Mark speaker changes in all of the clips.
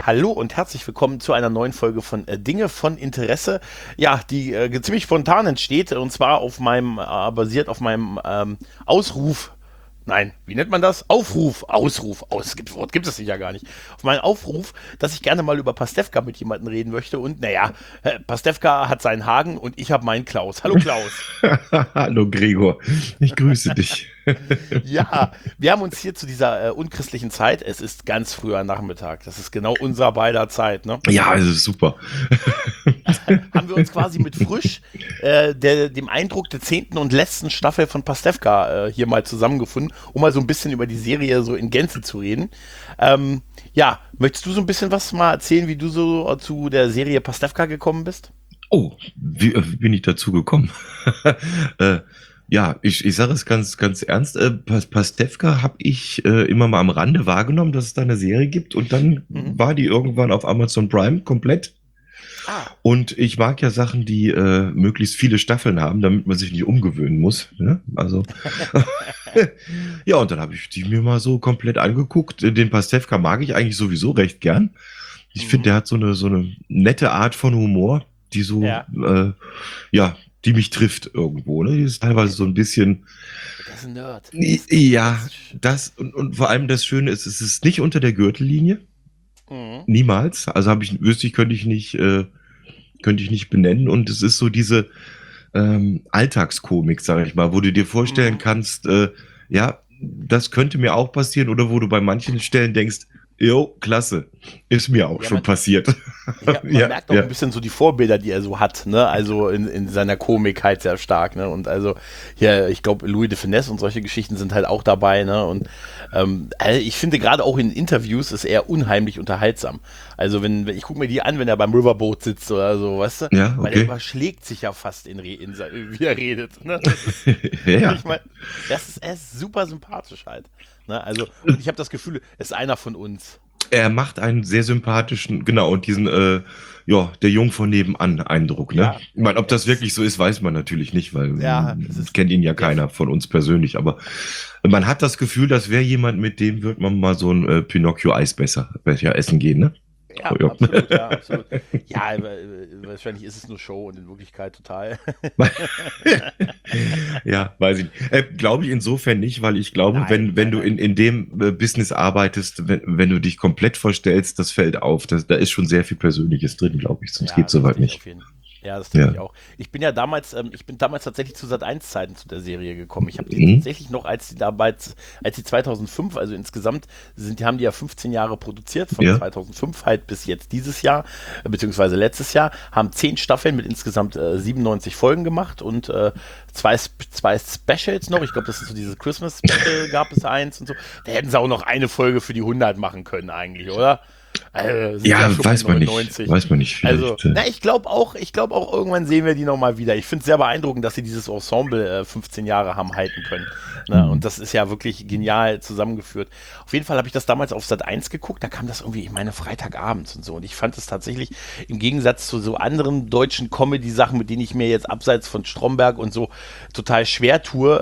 Speaker 1: Hallo und herzlich willkommen zu einer neuen Folge von Dinge von Interesse. Ja, die ziemlich spontan entsteht und zwar basiert auf meinem Ausruf. Nein, wie nennt man das? Ausruf. Wort gibt es ja gar nicht. Auf meinen Aufruf, dass ich gerne mal über Pastewka mit jemandem reden möchte. Und naja, Pastewka hat seinen Hagen und ich habe meinen Klaus. Hallo Klaus.
Speaker 2: Hallo Gregor, ich grüße dich.
Speaker 1: Ja, wir haben uns hier zu dieser unchristlichen Zeit, es ist ganz früher Nachmittag, das ist genau unser beider Zeit, ne?
Speaker 2: Ja, es ist super.
Speaker 1: Haben wir uns quasi mit frisch dem Eindruck der zehnten und letzten Staffel von Pastewka hier mal zusammengefunden, um mal so ein bisschen über die Serie so in Gänze zu reden. Ja, möchtest du so ein bisschen was mal erzählen, wie du so zu der Serie Pastewka gekommen bist?
Speaker 2: Oh, wie bin ich dazu gekommen? äh, ja, ich sage es ganz ernst. Pastewka habe ich immer mal am Rande wahrgenommen, dass es da eine Serie gibt und dann
Speaker 1: Mhm.
Speaker 2: war die irgendwann auf Amazon Prime komplett.
Speaker 1: Ah,
Speaker 2: Und ich mag ja Sachen, die möglichst viele Staffeln haben, damit man sich nicht umgewöhnen muss. Ne? Also ja, und dann habe ich die mir mal so komplett angeguckt. Den Pastewka mag ich eigentlich sowieso recht gern. Ich finde,
Speaker 1: mhm.
Speaker 2: der hat so eine nette Art von Humor, die so,
Speaker 1: Ja,
Speaker 2: ja, die mich trifft irgendwo. Ne? Die ist teilweise so ein bisschen,
Speaker 1: der ist ein Nerd.
Speaker 2: ja, das und vor allem das Schöne ist, es ist nicht unter der Gürtellinie.
Speaker 1: Mhm.
Speaker 2: Niemals. Also könnte ich nicht benennen. Und es ist so diese Alltagskomik, sage ich mal, wo du dir vorstellen
Speaker 1: Mhm.
Speaker 2: kannst, ja, das könnte mir auch passieren, oder wo du bei manchen Stellen denkst, jo, klasse, ist mir auch
Speaker 1: Ja,
Speaker 2: schon passiert.
Speaker 1: ja, man
Speaker 2: Ja,
Speaker 1: merkt auch
Speaker 2: ja.
Speaker 1: ein bisschen so die Vorbilder, die er so hat, ne? Also in seiner Komik halt sehr stark, ne? Und also hier, ich glaube, Louis de Funès und solche Geschichten sind halt auch dabei, ne? Und ich finde gerade auch in Interviews ist er unheimlich unterhaltsam. Also wenn ich gucke mir die an, wenn er beim Riverboat sitzt oder so, weißt du?
Speaker 2: Ja,
Speaker 1: Weil er
Speaker 2: okay.
Speaker 1: überschlägt sich ja fast wie er redet, ne? Das ist,
Speaker 2: Ja.
Speaker 1: ich meine, er ist super sympathisch halt. Ne? Also, und ich habe das Gefühl, er ist einer von uns.
Speaker 2: Er macht einen sehr sympathischen, genau, und diesen, ja, der Jung von nebenan Eindruck, ne?
Speaker 1: Ja,
Speaker 2: Ich meine, ob
Speaker 1: es
Speaker 2: das
Speaker 1: ist,
Speaker 2: wirklich so ist, weiß man natürlich nicht, weil
Speaker 1: ja, es ist
Speaker 2: kennt ihn ja
Speaker 1: der,
Speaker 2: keiner von uns persönlich, aber man hat das Gefühl, das wäre jemand, mit dem wird man mal so ein Pinocchio-Eisbecher essen gehen, ne?
Speaker 1: ja,
Speaker 2: Ja.
Speaker 1: absolut, ja, absolut. Ja, wahrscheinlich ist es nur Show und in Wirklichkeit total.
Speaker 2: Ja, weiß ich nicht. Glaube ich insofern nicht, weil ich glaube,
Speaker 1: Nein,
Speaker 2: wenn
Speaker 1: nein,
Speaker 2: du
Speaker 1: nein.
Speaker 2: in dem Business arbeitest, wenn du dich komplett verstellst, das fällt auf. Da ist schon sehr viel Persönliches drin, glaube ich, sonst
Speaker 1: Ja,
Speaker 2: geht's soweit
Speaker 1: richtig,
Speaker 2: nicht.
Speaker 1: auf jeden Fall. Ja, das denke ich
Speaker 2: Ja.
Speaker 1: auch. Ich bin damals tatsächlich zu Sat.1 Zeiten zu der Serie gekommen. Ich habe die
Speaker 2: Mhm.
Speaker 1: tatsächlich noch, als die 2005, also insgesamt haben die ja 15 Jahre produziert, von
Speaker 2: Ja.
Speaker 1: 2005 halt bis jetzt dieses Jahr, beziehungsweise letztes Jahr, haben 10 Staffeln mit insgesamt 97 Folgen gemacht und zwei Specials noch. Ich glaube, das ist so dieses Christmas Special, gab es eins und so. Da hätten sie auch noch eine Folge für die 100 machen können eigentlich, oder? Sind ja
Speaker 2: Ja,
Speaker 1: schon bei
Speaker 2: weiß man nicht.
Speaker 1: 99.
Speaker 2: Weiß man nicht,
Speaker 1: Also,
Speaker 2: vielleicht.
Speaker 1: na, ich glaube auch, irgendwann sehen wir die nochmal wieder. Ich finde es sehr beeindruckend, dass sie dieses Ensemble 15 Jahre haben halten können. Ne? Und
Speaker 2: Mhm.
Speaker 1: das ist ja wirklich genial zusammengeführt. Auf jeden Fall habe ich das damals auf Sat.1 geguckt, da kam das irgendwie, ich meine, Freitagabends und so. Und ich fand es tatsächlich im Gegensatz zu so anderen deutschen Comedy-Sachen, mit denen ich mir jetzt abseits von Stromberg und so total schwer tue,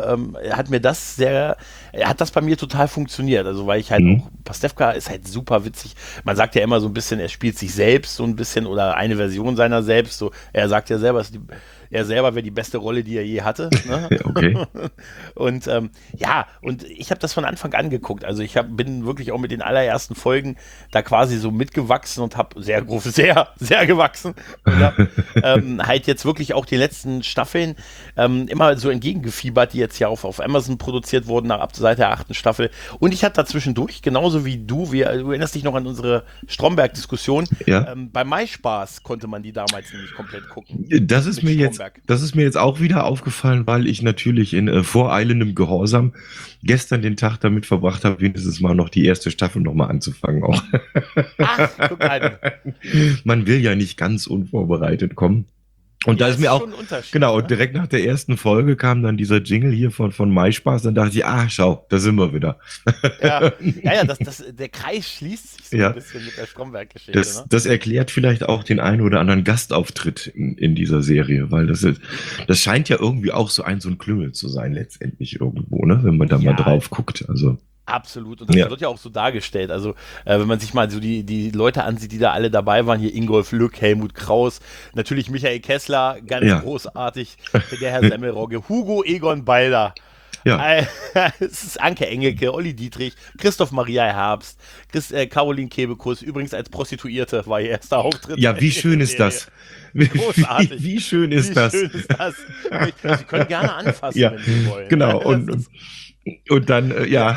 Speaker 1: hat das bei mir total funktioniert. Also, weil ich halt
Speaker 2: Mhm.
Speaker 1: auch, Pastewka ist halt super witzig. Man sagt ja immer so ein bisschen, er spielt sich selbst so ein bisschen oder eine Version seiner selbst. So, er sagt ja selber, er selber wäre die beste Rolle, die er je hatte. Ne?
Speaker 2: Ja, okay.
Speaker 1: Und ja, und ich habe das von Anfang an geguckt. Also bin wirklich auch mit den allerersten Folgen da quasi so mitgewachsen und habe sehr gewachsen und habe halt jetzt wirklich auch die letzten Staffeln immer so entgegengefiebert, die jetzt ja auf Amazon produziert wurden, seit der 8. Staffel. Und ich hatte da zwischendurch, genauso wie du erinnerst dich noch an unsere Stromberg-Diskussion,
Speaker 2: Ja.
Speaker 1: bei MySpaß konnte man die damals nämlich komplett gucken. Mit Stromberg.
Speaker 2: Das ist mir jetzt auch wieder aufgefallen, weil ich natürlich in voreilendem Gehorsam gestern den Tag damit verbracht habe, wenigstens mal noch die erste Staffel nochmal anzufangen auch.
Speaker 1: Ach, guck an.
Speaker 2: Man will ja nicht ganz unvorbereitet kommen. Und da
Speaker 1: Ja,
Speaker 2: ist
Speaker 1: es
Speaker 2: mir
Speaker 1: ist
Speaker 2: auch,
Speaker 1: schon ein Unterschied,
Speaker 2: genau,
Speaker 1: ne?
Speaker 2: direkt nach der ersten Folge kam dann dieser Jingle hier von MySpaß, dann dachte ich, schau, da sind wir wieder.
Speaker 1: Ja, ja, der Kreis schließt sich so ein
Speaker 2: Ja,
Speaker 1: bisschen mit der Stromberg-Geschichte, ne?
Speaker 2: das erklärt vielleicht auch den einen oder anderen Gastauftritt in dieser Serie, weil das scheint ja irgendwie auch so ein Klüngel zu sein, letztendlich irgendwo, ne, wenn man da mal
Speaker 1: Ja,
Speaker 2: drauf guckt. Also.
Speaker 1: Absolut. Und das wird ja auch so dargestellt. Also, wenn man sich mal so die Leute ansieht, die da alle dabei waren, hier Ingolf Lück, Helmut Kraus, natürlich Michael Kessler, ganz großartig, der Herr Semmelrogge, Hugo Egon Balder.
Speaker 2: Ja.
Speaker 1: Es ist Anke Engelke, Olli Dietrich, Christoph Maria Herbst, Caroline Kebekus, übrigens als Prostituierte war ihr erster Auftritt.
Speaker 2: Ja, wie schön ist das?
Speaker 1: Großartig.
Speaker 2: Wie schön ist das?
Speaker 1: Schön ist das? Sie können gerne anfassen, wenn Sie wollen.
Speaker 2: Genau. Und dann,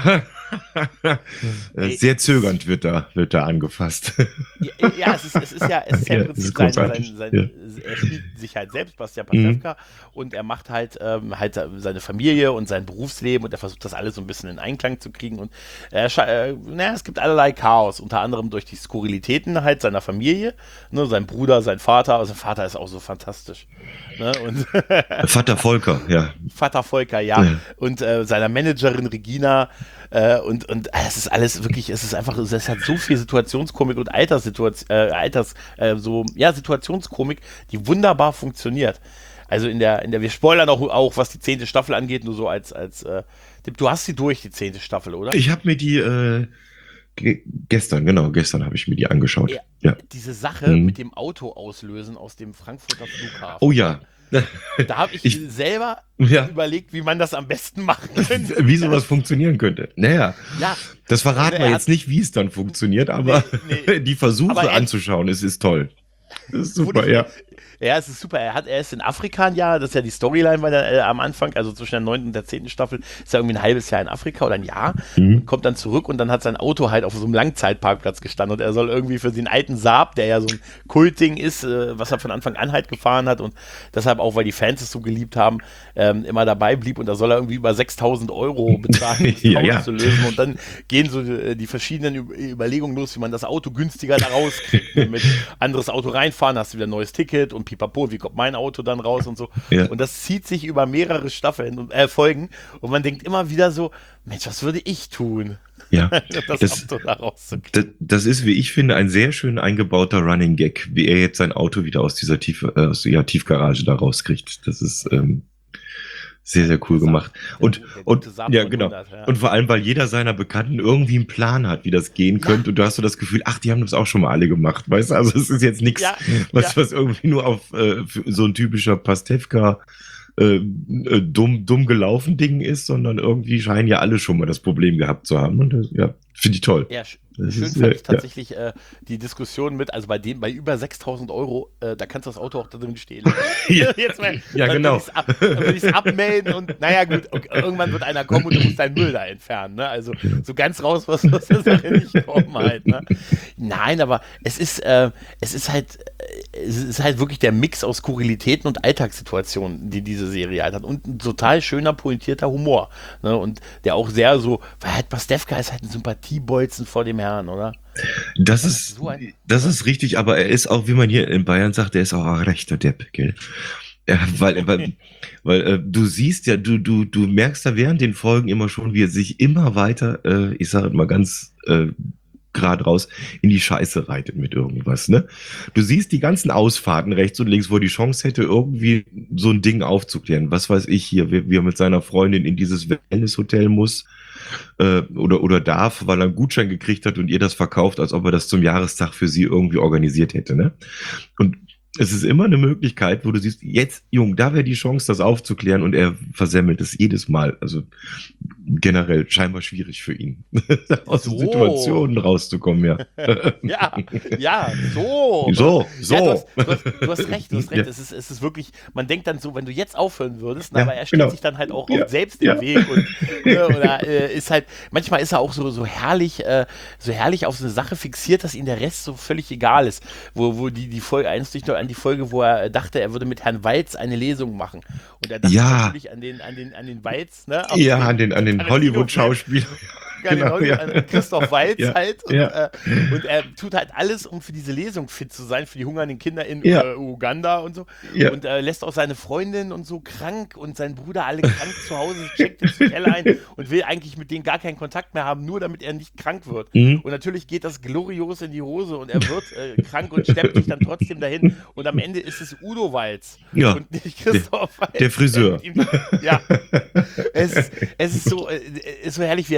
Speaker 2: sehr zögernd wird da angefasst.
Speaker 1: Ja, es ist ja im Prinzip er spielt sich halt selbst, Bastian Pastewka, und er macht halt seine Familie und sein Berufsleben und er versucht das alles so ein bisschen in Einklang zu kriegen und es gibt allerlei Chaos, unter anderem durch die Skurrilitäten halt seiner Familie, ne, sein Bruder, sein Vater, also sein Vater ist auch so fantastisch. Ne, und
Speaker 2: Vater Volker, ja.
Speaker 1: Vater Volker, ja. Und seiner Managerin Regina, und es ist alles wirklich, es hat so viel Situationskomik und Situationskomik, die wunderbar funktioniert. Also wir spoilern auch was die 10. Staffel angeht, nur so als Tipp. Du hast sie durch, die 10. Staffel, oder?
Speaker 2: Ich habe mir die gestern habe ich mir die angeschaut. Ja.
Speaker 1: Diese Sache mit dem Auto auslösen aus dem Frankfurter Flughafen.
Speaker 2: Oh ja.
Speaker 1: Da habe ich selber überlegt, wie man das am besten machen könnte.
Speaker 2: Wie sowas funktionieren könnte. Naja, das verraten wir jetzt nicht, wie es dann funktioniert, aber die Versuche anzuschauen, es ist toll. Das ist super,
Speaker 1: Ja, es ist super. Er ist in Afrika ein Jahr, das ist ja die Storyline am Anfang, also zwischen der 9. und der 10. Staffel, ist er irgendwie ein halbes Jahr in Afrika oder ein Jahr, kommt dann zurück und dann hat sein Auto halt auf so einem Langzeitparkplatz gestanden und er soll irgendwie für den alten Saab, der ja so ein Kultding ist, was er von Anfang an halt gefahren hat und deshalb auch, weil die Fans es so geliebt haben, immer dabei blieb und da soll er irgendwie über 6.000 Euro bezahlen, um das Auto zu lösen und dann gehen so die verschiedenen Überlegungen los, wie man das Auto günstiger da rauskriegt. Mit anderes Auto reinfahren, hast du wieder ein neues Ticket und pipapo, wie kommt mein Auto dann raus und so. Ja. Und das zieht sich über mehrere Folgen und man denkt immer wieder so, Mensch, was würde ich tun?
Speaker 2: Ja, das Auto da rauszukriegen. Das ist, wie ich finde, ein sehr schön eingebauter Running Gag, wie er jetzt sein Auto wieder aus dieser Tiefgarage da rauskriegt. Das ist sehr, sehr cool gemacht. Und genau. 100, ja. Und vor allem, weil jeder seiner Bekannten irgendwie einen Plan hat, wie das gehen könnte. Und du hast so das Gefühl, die haben das auch schon mal alle gemacht. Weißt du, also es ist jetzt nichts, was irgendwie nur auf so ein typischer Pastewka dumm gelaufen Ding ist, sondern irgendwie scheinen ja alle schon mal das Problem gehabt zu haben. Und das, finde ich toll.
Speaker 1: Ja, schön fand ich tatsächlich die Diskussion mit, also bei über 6.000 Euro, da kannst du das Auto auch da drin stehen.
Speaker 2: Genau.
Speaker 1: Würde ich es abmelden und naja gut, irgendwann wird einer kommen und du musst deinen Müll da entfernen. Ne? Also so ganz raus was der Sache nicht kommen halt. Ne? Nein, aber es ist halt wirklich der Mix aus Skurrilitäten und Alltagssituationen, die diese Serie halt hat und ein total schöner, pointierter Humor. Ne? Und der auch sehr so, weil halt Pastewka ist halt ein Sympathiebolzen vor dem Herrn, oder?
Speaker 2: Das ist richtig, aber er ist auch, wie man hier in Bayern sagt, er ist auch ein rechter Depp, gell? Ja, weil du siehst ja, du merkst da während den Folgen immer schon, wie er sich immer weiter, ich sage mal ganz gerade raus, in die Scheiße reitet mit irgendwas, ne? Du siehst die ganzen Ausfahrten rechts und links, wo er die Chance hätte, irgendwie so ein Ding aufzuklären. Was weiß ich hier, wie er mit seiner Freundin in dieses Wellness-Hotel muss, oder darf, weil er einen Gutschein gekriegt hat und ihr das verkauft, als ob er das zum Jahrestag für sie irgendwie organisiert hätte, ne? Und es ist immer eine Möglichkeit, wo du siehst, jetzt, Jung, da wäre die Chance, das aufzuklären und er versemmelt es jedes Mal. Also generell scheinbar schwierig für ihn, aus den Situationen rauszukommen, ja.
Speaker 1: So.
Speaker 2: Ja,
Speaker 1: du hast recht. Ja. Es ist wirklich, man denkt dann so, wenn du jetzt aufhören würdest, aber er stellt sich dann halt auch selbst im Weg und oder ist halt, manchmal ist er auch so herrlich auf so eine Sache fixiert, dass ihm der Rest so völlig egal ist. Wo die Folge, erinnerst du dich noch an die Folge, wo er dachte, er würde mit Herrn Walz eine Lesung machen. Und er dachte natürlich an den Walz, ne?
Speaker 2: An den Hollywood-Schauspieler.
Speaker 1: Genau, an Christoph Waltz halt. Und er tut halt alles, um für diese Lesung fit zu sein, für die hungernden Kinder in Uganda und so. Ja. Und lässt auch seine Freundin und so krank und seinen Bruder alle krank zu Hause, checkt ins Hotel ein und will eigentlich mit denen gar keinen Kontakt mehr haben, nur damit er nicht krank wird. Und natürlich geht das glorios in die Hose und er wird krank und steppt sich dann trotzdem dahin. Und am Ende ist es Udo Waltz und nicht Christoph Waltz.
Speaker 2: Der Friseur.
Speaker 1: Es ist so herrlich, wie er dann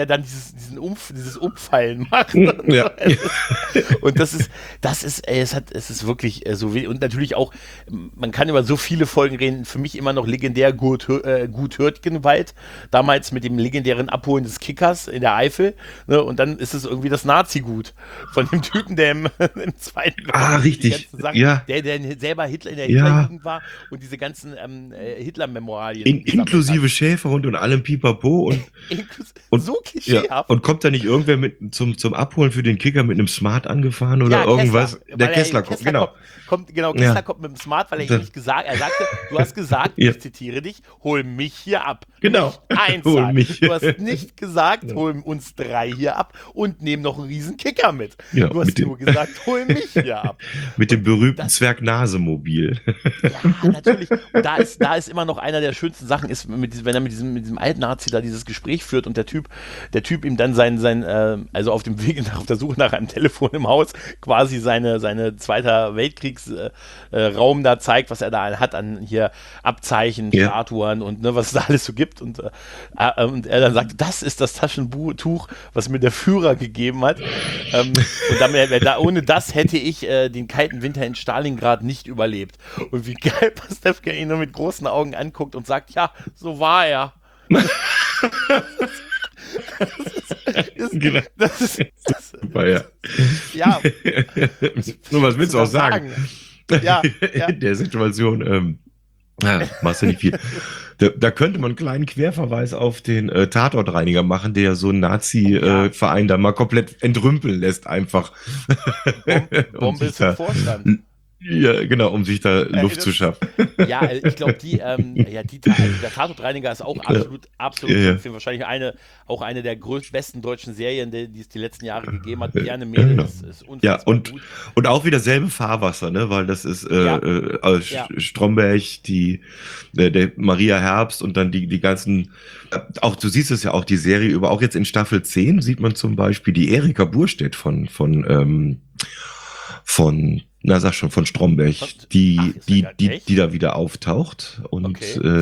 Speaker 1: dieses Umfallen macht.
Speaker 2: Ja.
Speaker 1: Und das ist, es ist wirklich so wenig. Und natürlich auch, man kann über so viele Folgen reden, für mich immer noch legendär Gut Hürtgenwald, damals mit dem legendären Abholen des Kickers in der Eifel, ne? Und dann ist es irgendwie das Nazi-Gut von dem Typen, der im Zweiten
Speaker 2: Weltkrieg richtig,
Speaker 1: Sachen,
Speaker 2: ja.
Speaker 1: der selber Hitler in der
Speaker 2: Ja.
Speaker 1: Hitlerjugend war und diese ganzen Hitler-Memorialien.
Speaker 2: Inklusive Schäferhund und allem Pipapo und
Speaker 1: so klischeehaft.
Speaker 2: ja, und kommt da nicht irgendwer zum Abholen für den Kicker mit einem Smart angefahren oder irgendwas?
Speaker 1: Kessler,
Speaker 2: Der Kessler kommt, genau.
Speaker 1: Kessler kommt mit dem Smart, weil er ihm nicht gesagt, er sagte, du hast gesagt, ich zitiere dich, hol mich hier ab.
Speaker 2: Genau.
Speaker 1: Nicht
Speaker 2: Hol mich.
Speaker 1: Du hast nicht gesagt, hol uns 3 hier ab und nehm noch einen riesen Kicker mit.
Speaker 2: Ja,
Speaker 1: Du hast nur gesagt, hol mich hier ab.
Speaker 2: Mit dem berühmten Zwerg-Nase-Mobil.
Speaker 1: Ja, natürlich. Und da ist immer noch einer der schönsten Sachen, ist, wenn er mit diesem alten Nazi da dieses Gespräch führt und der Typ ihm dann also auf dem Weg auf der Suche nach einem Telefon im Haus quasi seine Zweiter Weltkriegsraum da zeigt, was er da hat an hier Abzeichen, Statuen und ne, was es da alles so gibt. Und er dann sagt, das ist das Taschentuch, was mir der Führer gegeben hat. Und ohne das hätte ich den kalten Winter in Stalingrad nicht überlebt. Und wie geil Pastewka ihn nur mit großen Augen anguckt und sagt, ja, so war er. Das ist
Speaker 2: Super, ja.
Speaker 1: Ja.
Speaker 2: Nur was willst du auch sagen?
Speaker 1: Ja.
Speaker 2: In der Situation, machst du nicht viel. Da könnte man einen kleinen Querverweis auf den Tatortreiniger machen, der so einen Nazi-Verein da mal komplett entrümpeln lässt, einfach.
Speaker 1: Bombe ist im Vorstand.
Speaker 2: Ja, genau, um sich da Luft zu schaffen.
Speaker 1: Ja, ich glaube, der Tatortreiniger ist auch absolut wahrscheinlich eine der besten deutschen Serien, die es die letzten Jahre gegeben hat. Gerne Mädel, das ist unfassbar gut.
Speaker 2: Und auch wieder selbe Fahrwasser, ne, weil das ist Stromberg, der Maria Herbst und dann die ganzen, auch du siehst es ja auch, die Serie über, auch jetzt in Staffel 10 sieht man zum Beispiel die Erika Burstedt von Stromberg, die da wieder auftaucht. Und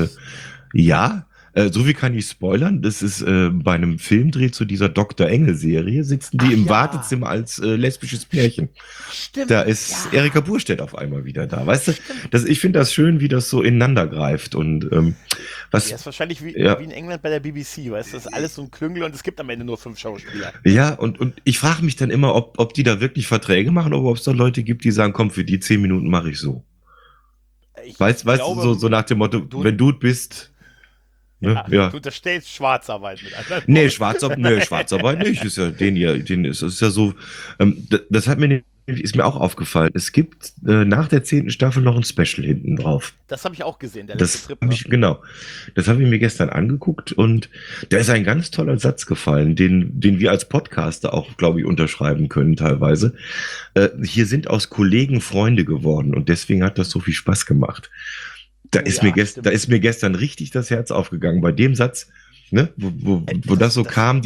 Speaker 2: so viel kann ich spoilern. Das ist bei einem Filmdreh zu dieser Dr. Engel-Serie, sitzen die im Wartezimmer als lesbisches Pärchen.
Speaker 1: Stimmt.
Speaker 2: Da ist Erika Burstedt auf einmal wieder da. Weißt du, ich finde das schön, wie das so ineinander greift. Und
Speaker 1: das ist wahrscheinlich wie in England bei der BBC, weißt du, das ist alles so ein Klüngel und es gibt am Ende nur 5 Schauspieler.
Speaker 2: Ja, und ich frage mich dann immer, ob die da wirklich Verträge machen oder ob es da Leute gibt, die sagen, komm, für die 10 Minuten mache ich so. Weißt du, so nach dem Motto, wenn du bist. Ne?
Speaker 1: Du unterstellst Schwarzarbeit mit anderen.
Speaker 2: Nee, Schwarzarbeit nicht. Ist ja ist ja so. Das ist mir auch aufgefallen. Es gibt nach der 10. Staffel noch ein Special hinten drauf.
Speaker 1: Das habe ich auch gesehen, der
Speaker 2: letzte Trip. Genau. Das habe ich mir gestern angeguckt und da ist ein ganz toller Satz gefallen, den wir als Podcaster auch, glaube ich, unterschreiben können teilweise. Hier sind aus Kollegen Freunde geworden und deswegen hat das so viel Spaß gemacht. Da ist mir gestern richtig das Herz aufgegangen bei dem Satz, ne, wo das so kam,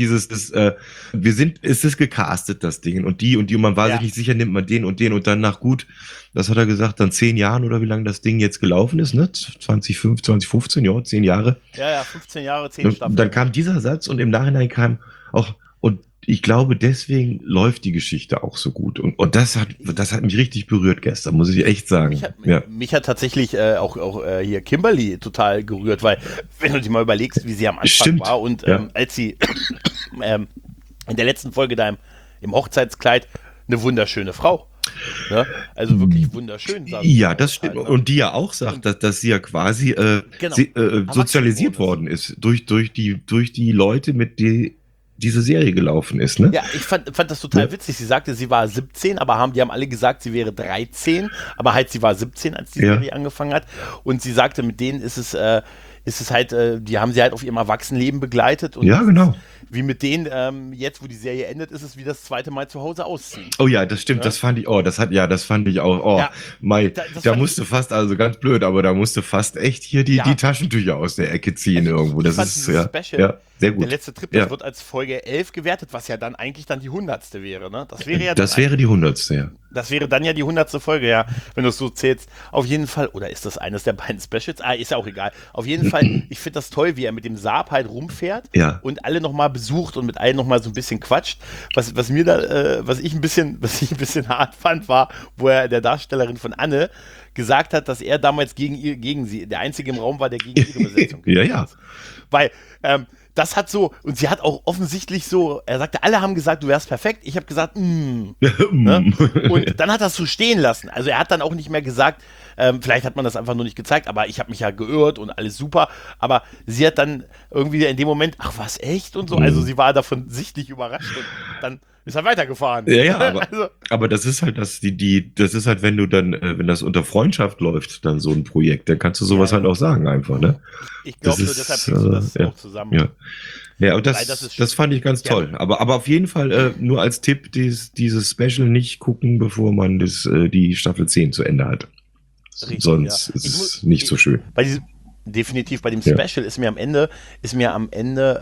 Speaker 2: es ist gecastet, das Ding, und man war sich nicht sicher, nimmt man den und danach gut, das hat er gesagt, dann 10 Jahren oder wie lange das Ding jetzt gelaufen ist, ne, 2015, ja, 10 Jahre.
Speaker 1: Ja, 15 Jahre, 10 Staffeln.
Speaker 2: Dann kam dieser Satz und im Nachhinein kam auch, und ich glaube, deswegen läuft die Geschichte auch so gut. Und das hat mich richtig berührt gestern, muss ich echt sagen.
Speaker 1: Mich hat tatsächlich auch hier Kimberly total gerührt, weil, wenn du dir mal überlegst, wie sie am Anfang war und als sie in der letzten Folge da im Hochzeitskleid, eine wunderschöne Frau. Ne? Also wirklich wunderschön.
Speaker 2: Ja, das stimmt. Halt, ne? Und die ja auch sagt, dass sie ja quasi sozialisiert worden ist durch die Leute, mit die diese Serie gelaufen ist, ne?
Speaker 1: Ja, ich fand das total witzig. Sie sagte, sie war 17, aber die haben alle gesagt, sie wäre 13, aber halt sie war 17, als die Serie angefangen hat. Und sie sagte, mit denen ist es halt, die haben sie halt auf ihrem Erwachsenenleben begleitet. Und
Speaker 2: genau.
Speaker 1: Wie mit denen, jetzt, wo die Serie endet, ist es wie das zweite Mal zu Hause ausziehen.
Speaker 2: Oh ja, das stimmt, das fand ich, das fand ich auch, da musste fast, also ganz blöd, aber da musste fast echt hier die Taschentücher aus der Ecke ziehen irgendwo. Das ist
Speaker 1: Special,
Speaker 2: sehr
Speaker 1: Der
Speaker 2: gut.
Speaker 1: letzte Trip, das
Speaker 2: Ja,
Speaker 1: wird als Folge 11 gewertet, was ja dann eigentlich dann die 100. wäre, ne? Das wäre ja dann
Speaker 2: das wäre die 100. Ja.
Speaker 1: das wäre dann ja die 100. Folge, ja, wenn du es so zählst. Auf jeden Fall, oder ist das eines der beiden Specials? Ah, ist ja auch egal. Auf jeden Fall, ich finde das toll, wie er mit dem Saab halt rumfährt
Speaker 2: Ja.
Speaker 1: und alle nochmal besucht und mit allen nochmal so ein bisschen quatscht. Was ich ein bisschen hart fand, war, wo er der Darstellerin von Anne gesagt hat, dass er damals gegen sie, der Einzige im Raum war, der gegen ihre Besetzung
Speaker 2: Ja,
Speaker 1: gewesen
Speaker 2: ja.
Speaker 1: ist. Weil, das hat so, und sie hat auch offensichtlich so, er sagte, alle haben gesagt, du wärst perfekt. Ich habe gesagt, ne? Und dann hat er es so stehen lassen. Also er hat dann auch nicht mehr gesagt, vielleicht hat man das einfach nur nicht gezeigt, aber ich habe mich ja geirrt und alles super. Aber sie hat dann irgendwie in dem Moment, ach was, echt? Und so. Also sie war davon sichtlich überrascht und dann ist er weitergefahren.
Speaker 2: Ja, ja, aber,
Speaker 1: Also,
Speaker 2: aber das ist halt das ist halt, wenn du dann, wenn das unter Freundschaft läuft, dann so ein Projekt, dann kannst du sowas
Speaker 1: Ja,
Speaker 2: halt
Speaker 1: ja.
Speaker 2: auch sagen einfach, ne?
Speaker 1: ich glaube nur,
Speaker 2: ist,
Speaker 1: deshalb bringst du das
Speaker 2: ja,
Speaker 1: auch zusammen.
Speaker 2: ja. Ja, und
Speaker 1: Weil das ist
Speaker 2: das fand ich ganz
Speaker 1: ja,
Speaker 2: toll. Aber auf jeden Fall nur als Tipp, dieses Special nicht gucken, bevor man die Staffel 10 zu Ende hat.
Speaker 1: richtig, ja.
Speaker 2: Sonst ist es nicht so schön.
Speaker 1: Definitiv bei dem
Speaker 2: Ja.
Speaker 1: Special ist mir am Ende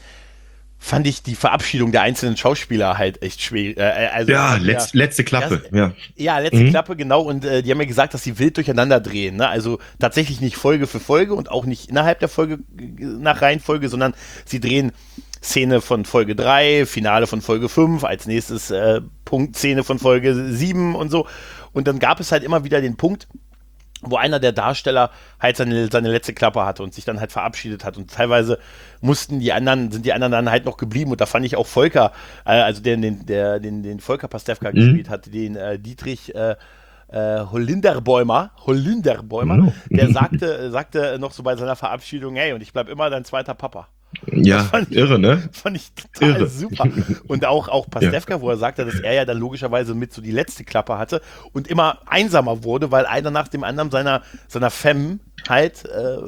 Speaker 1: fand ich die Verabschiedung der einzelnen Schauspieler halt echt schwer. Also
Speaker 2: Ja, letzte Klappe. Ja.
Speaker 1: ja, letzte Klappe, genau. Und die haben ja gesagt, dass sie wild durcheinander drehen. Ne? Also tatsächlich nicht Folge für Folge und auch nicht innerhalb der Folge nach Reihenfolge, sondern sie drehen Szene von Folge 3, Finale von Folge 5, als nächstes Punktszene von Folge 7 und so. Und dann gab es halt immer wieder den Punkt, wo einer der Darsteller halt seine letzte Klappe hatte und sich dann halt verabschiedet hat. Und teilweise sind die anderen dann halt noch geblieben. Und da fand ich auch Volker, also den Volker Pastewka gespielt hat, den Dietrich Hollinderbäumer,
Speaker 2: No.
Speaker 1: der sagte noch so bei seiner Verabschiedung, hey, und ich bleib immer dein zweiter Papa.
Speaker 2: Ja, irre, ne?
Speaker 1: Fand ich total
Speaker 2: Irre.
Speaker 1: super. Und auch Pastewka, wo er sagte, dass er ja dann logischerweise mit so die letzte Klappe hatte und immer einsamer wurde, weil einer nach dem anderen seiner Femme halt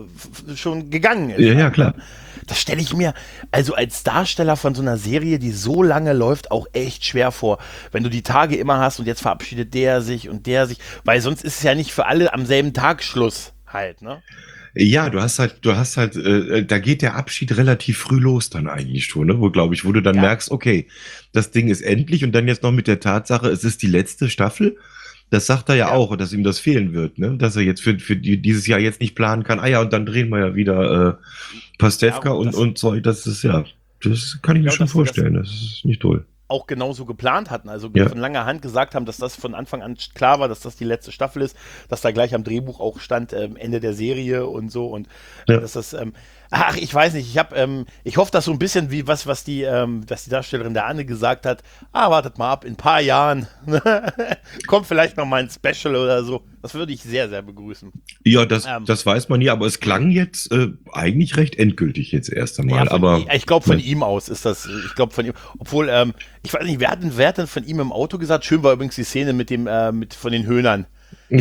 Speaker 1: schon gegangen ist.
Speaker 2: Ja, ja, klar.
Speaker 1: Das stelle ich mir also als Darsteller von so einer Serie, die so lange läuft, auch echt schwer vor. Wenn du die Tage immer hast und jetzt verabschiedet der sich und der sich, weil sonst ist es ja nicht für alle am selben Tag Schluss halt, ne?
Speaker 2: Ja, du hast halt, da geht der Abschied relativ früh los dann eigentlich schon, ne? Wo du dann
Speaker 1: Ja.
Speaker 2: merkst, okay, das Ding ist endlich und dann jetzt noch mit der Tatsache, es ist die letzte Staffel. Das sagt er ja auch, dass ihm das fehlen wird, ne? Dass er jetzt für dieses Jahr jetzt nicht planen kann. Ah ja, und dann drehen wir ja wieder Pastewka
Speaker 1: Ja,
Speaker 2: und so. Das ist ja, das kann ich mir
Speaker 1: Ja,
Speaker 2: schon
Speaker 1: dass sie das-
Speaker 2: vorstellen. Das ist nicht toll.
Speaker 1: auch genauso geplant hatten, also
Speaker 2: Ja.
Speaker 1: von langer Hand gesagt haben, dass das von Anfang an klar war, dass das die letzte Staffel ist, dass da gleich am Drehbuch auch stand, Ende der Serie und so und
Speaker 2: Ja.
Speaker 1: dass das, ich weiß nicht, ich hoffe, dass so ein bisschen wie was die Darstellerin der Anne gesagt hat, wartet mal ab, in ein paar Jahren kommt vielleicht noch mal ein Special oder so, das würde ich sehr, sehr begrüßen.
Speaker 2: Ja,
Speaker 1: Ähm.
Speaker 2: das weiß man nie, aber es klang jetzt eigentlich recht endgültig jetzt erst einmal.
Speaker 1: Ja,
Speaker 2: aber
Speaker 1: ich glaube von ihm aus ist das, ich glaube von ihm, obwohl, ich weiß nicht, wer hat denn von ihm im Auto gesagt? Schön war übrigens die Szene mit von den Höhnern. Wie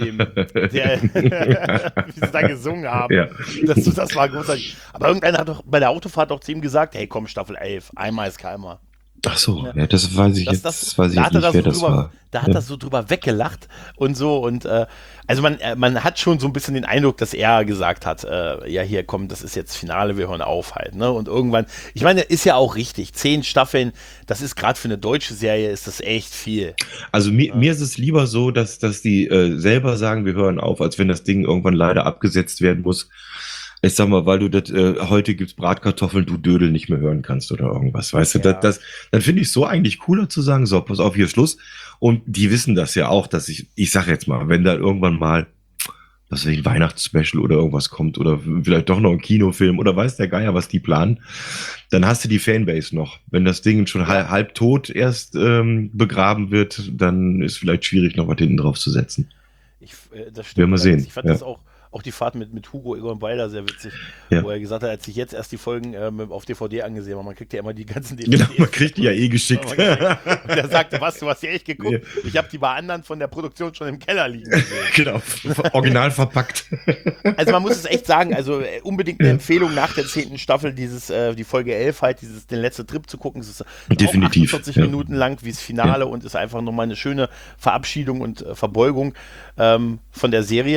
Speaker 1: sie da gesungen haben.
Speaker 2: Ja.
Speaker 1: Das war großartig. Aber irgendeiner hat doch bei der Autofahrt auch zu ihm gesagt, hey komm, Staffel 11, einmal ist keinmal.
Speaker 2: Ach so, ja, das weiß ich jetzt, weiß ich
Speaker 1: da
Speaker 2: jetzt
Speaker 1: hat er
Speaker 2: nicht, wer
Speaker 1: so
Speaker 2: das
Speaker 1: drüber,
Speaker 2: war.
Speaker 1: da hat
Speaker 2: Ja.
Speaker 1: er so drüber weggelacht und so und also man hat schon so ein bisschen den Eindruck, dass er gesagt hat, ja hier komm, das ist jetzt Finale, wir hören auf halt, ne? Und irgendwann, ich meine, ist ja auch richtig, 10 Staffeln, das ist gerade für eine deutsche Serie, ist das echt viel.
Speaker 2: Also mir ist es lieber so, dass die selber sagen, wir hören auf, als wenn das Ding irgendwann leider abgesetzt werden muss. Ich sag mal, weil du das heute gibt's Bratkartoffeln, du Dödel nicht mehr hören kannst oder irgendwas, weißt du?
Speaker 1: Ja.
Speaker 2: Dann finde ich es so eigentlich cooler zu sagen, so, pass auf, hier Schluss. Und die wissen das ja auch, dass ich sag jetzt mal, wenn da irgendwann mal was weiß ich, ein Weihnachtsspecial oder irgendwas kommt oder vielleicht doch noch ein Kinofilm oder weiß der Geier, was die planen, dann hast du die Fanbase noch. Wenn das Ding schon halb tot erst begraben wird, dann ist vielleicht schwierig, noch was hinten drauf zu setzen.
Speaker 1: Das stimmt.
Speaker 2: Werden wir sehen.
Speaker 1: Ich fand das auch die Fahrt mit Hugo Egon Balder sehr witzig, wo er gesagt hat, er hat sich jetzt erst die Folgen auf DVD angesehen, weil man kriegt ja immer die ganzen DVDs.
Speaker 2: Genau, man kriegt die ja eh geschickt.
Speaker 1: Und der sagte, was, du hast die echt geguckt? Ja. Ich habe die bei anderen von der Produktion schon im Keller liegen gesehen.
Speaker 2: Genau, original verpackt.
Speaker 1: Also man muss es echt sagen, also unbedingt eine Empfehlung nach der 10. Staffel, die Folge 11 halt, den letzten Trip zu gucken. Es ist
Speaker 2: definitiv
Speaker 1: auch 48 Minuten lang wie das Finale und ist einfach nochmal eine schöne Verabschiedung und Verbeugung von der Serie.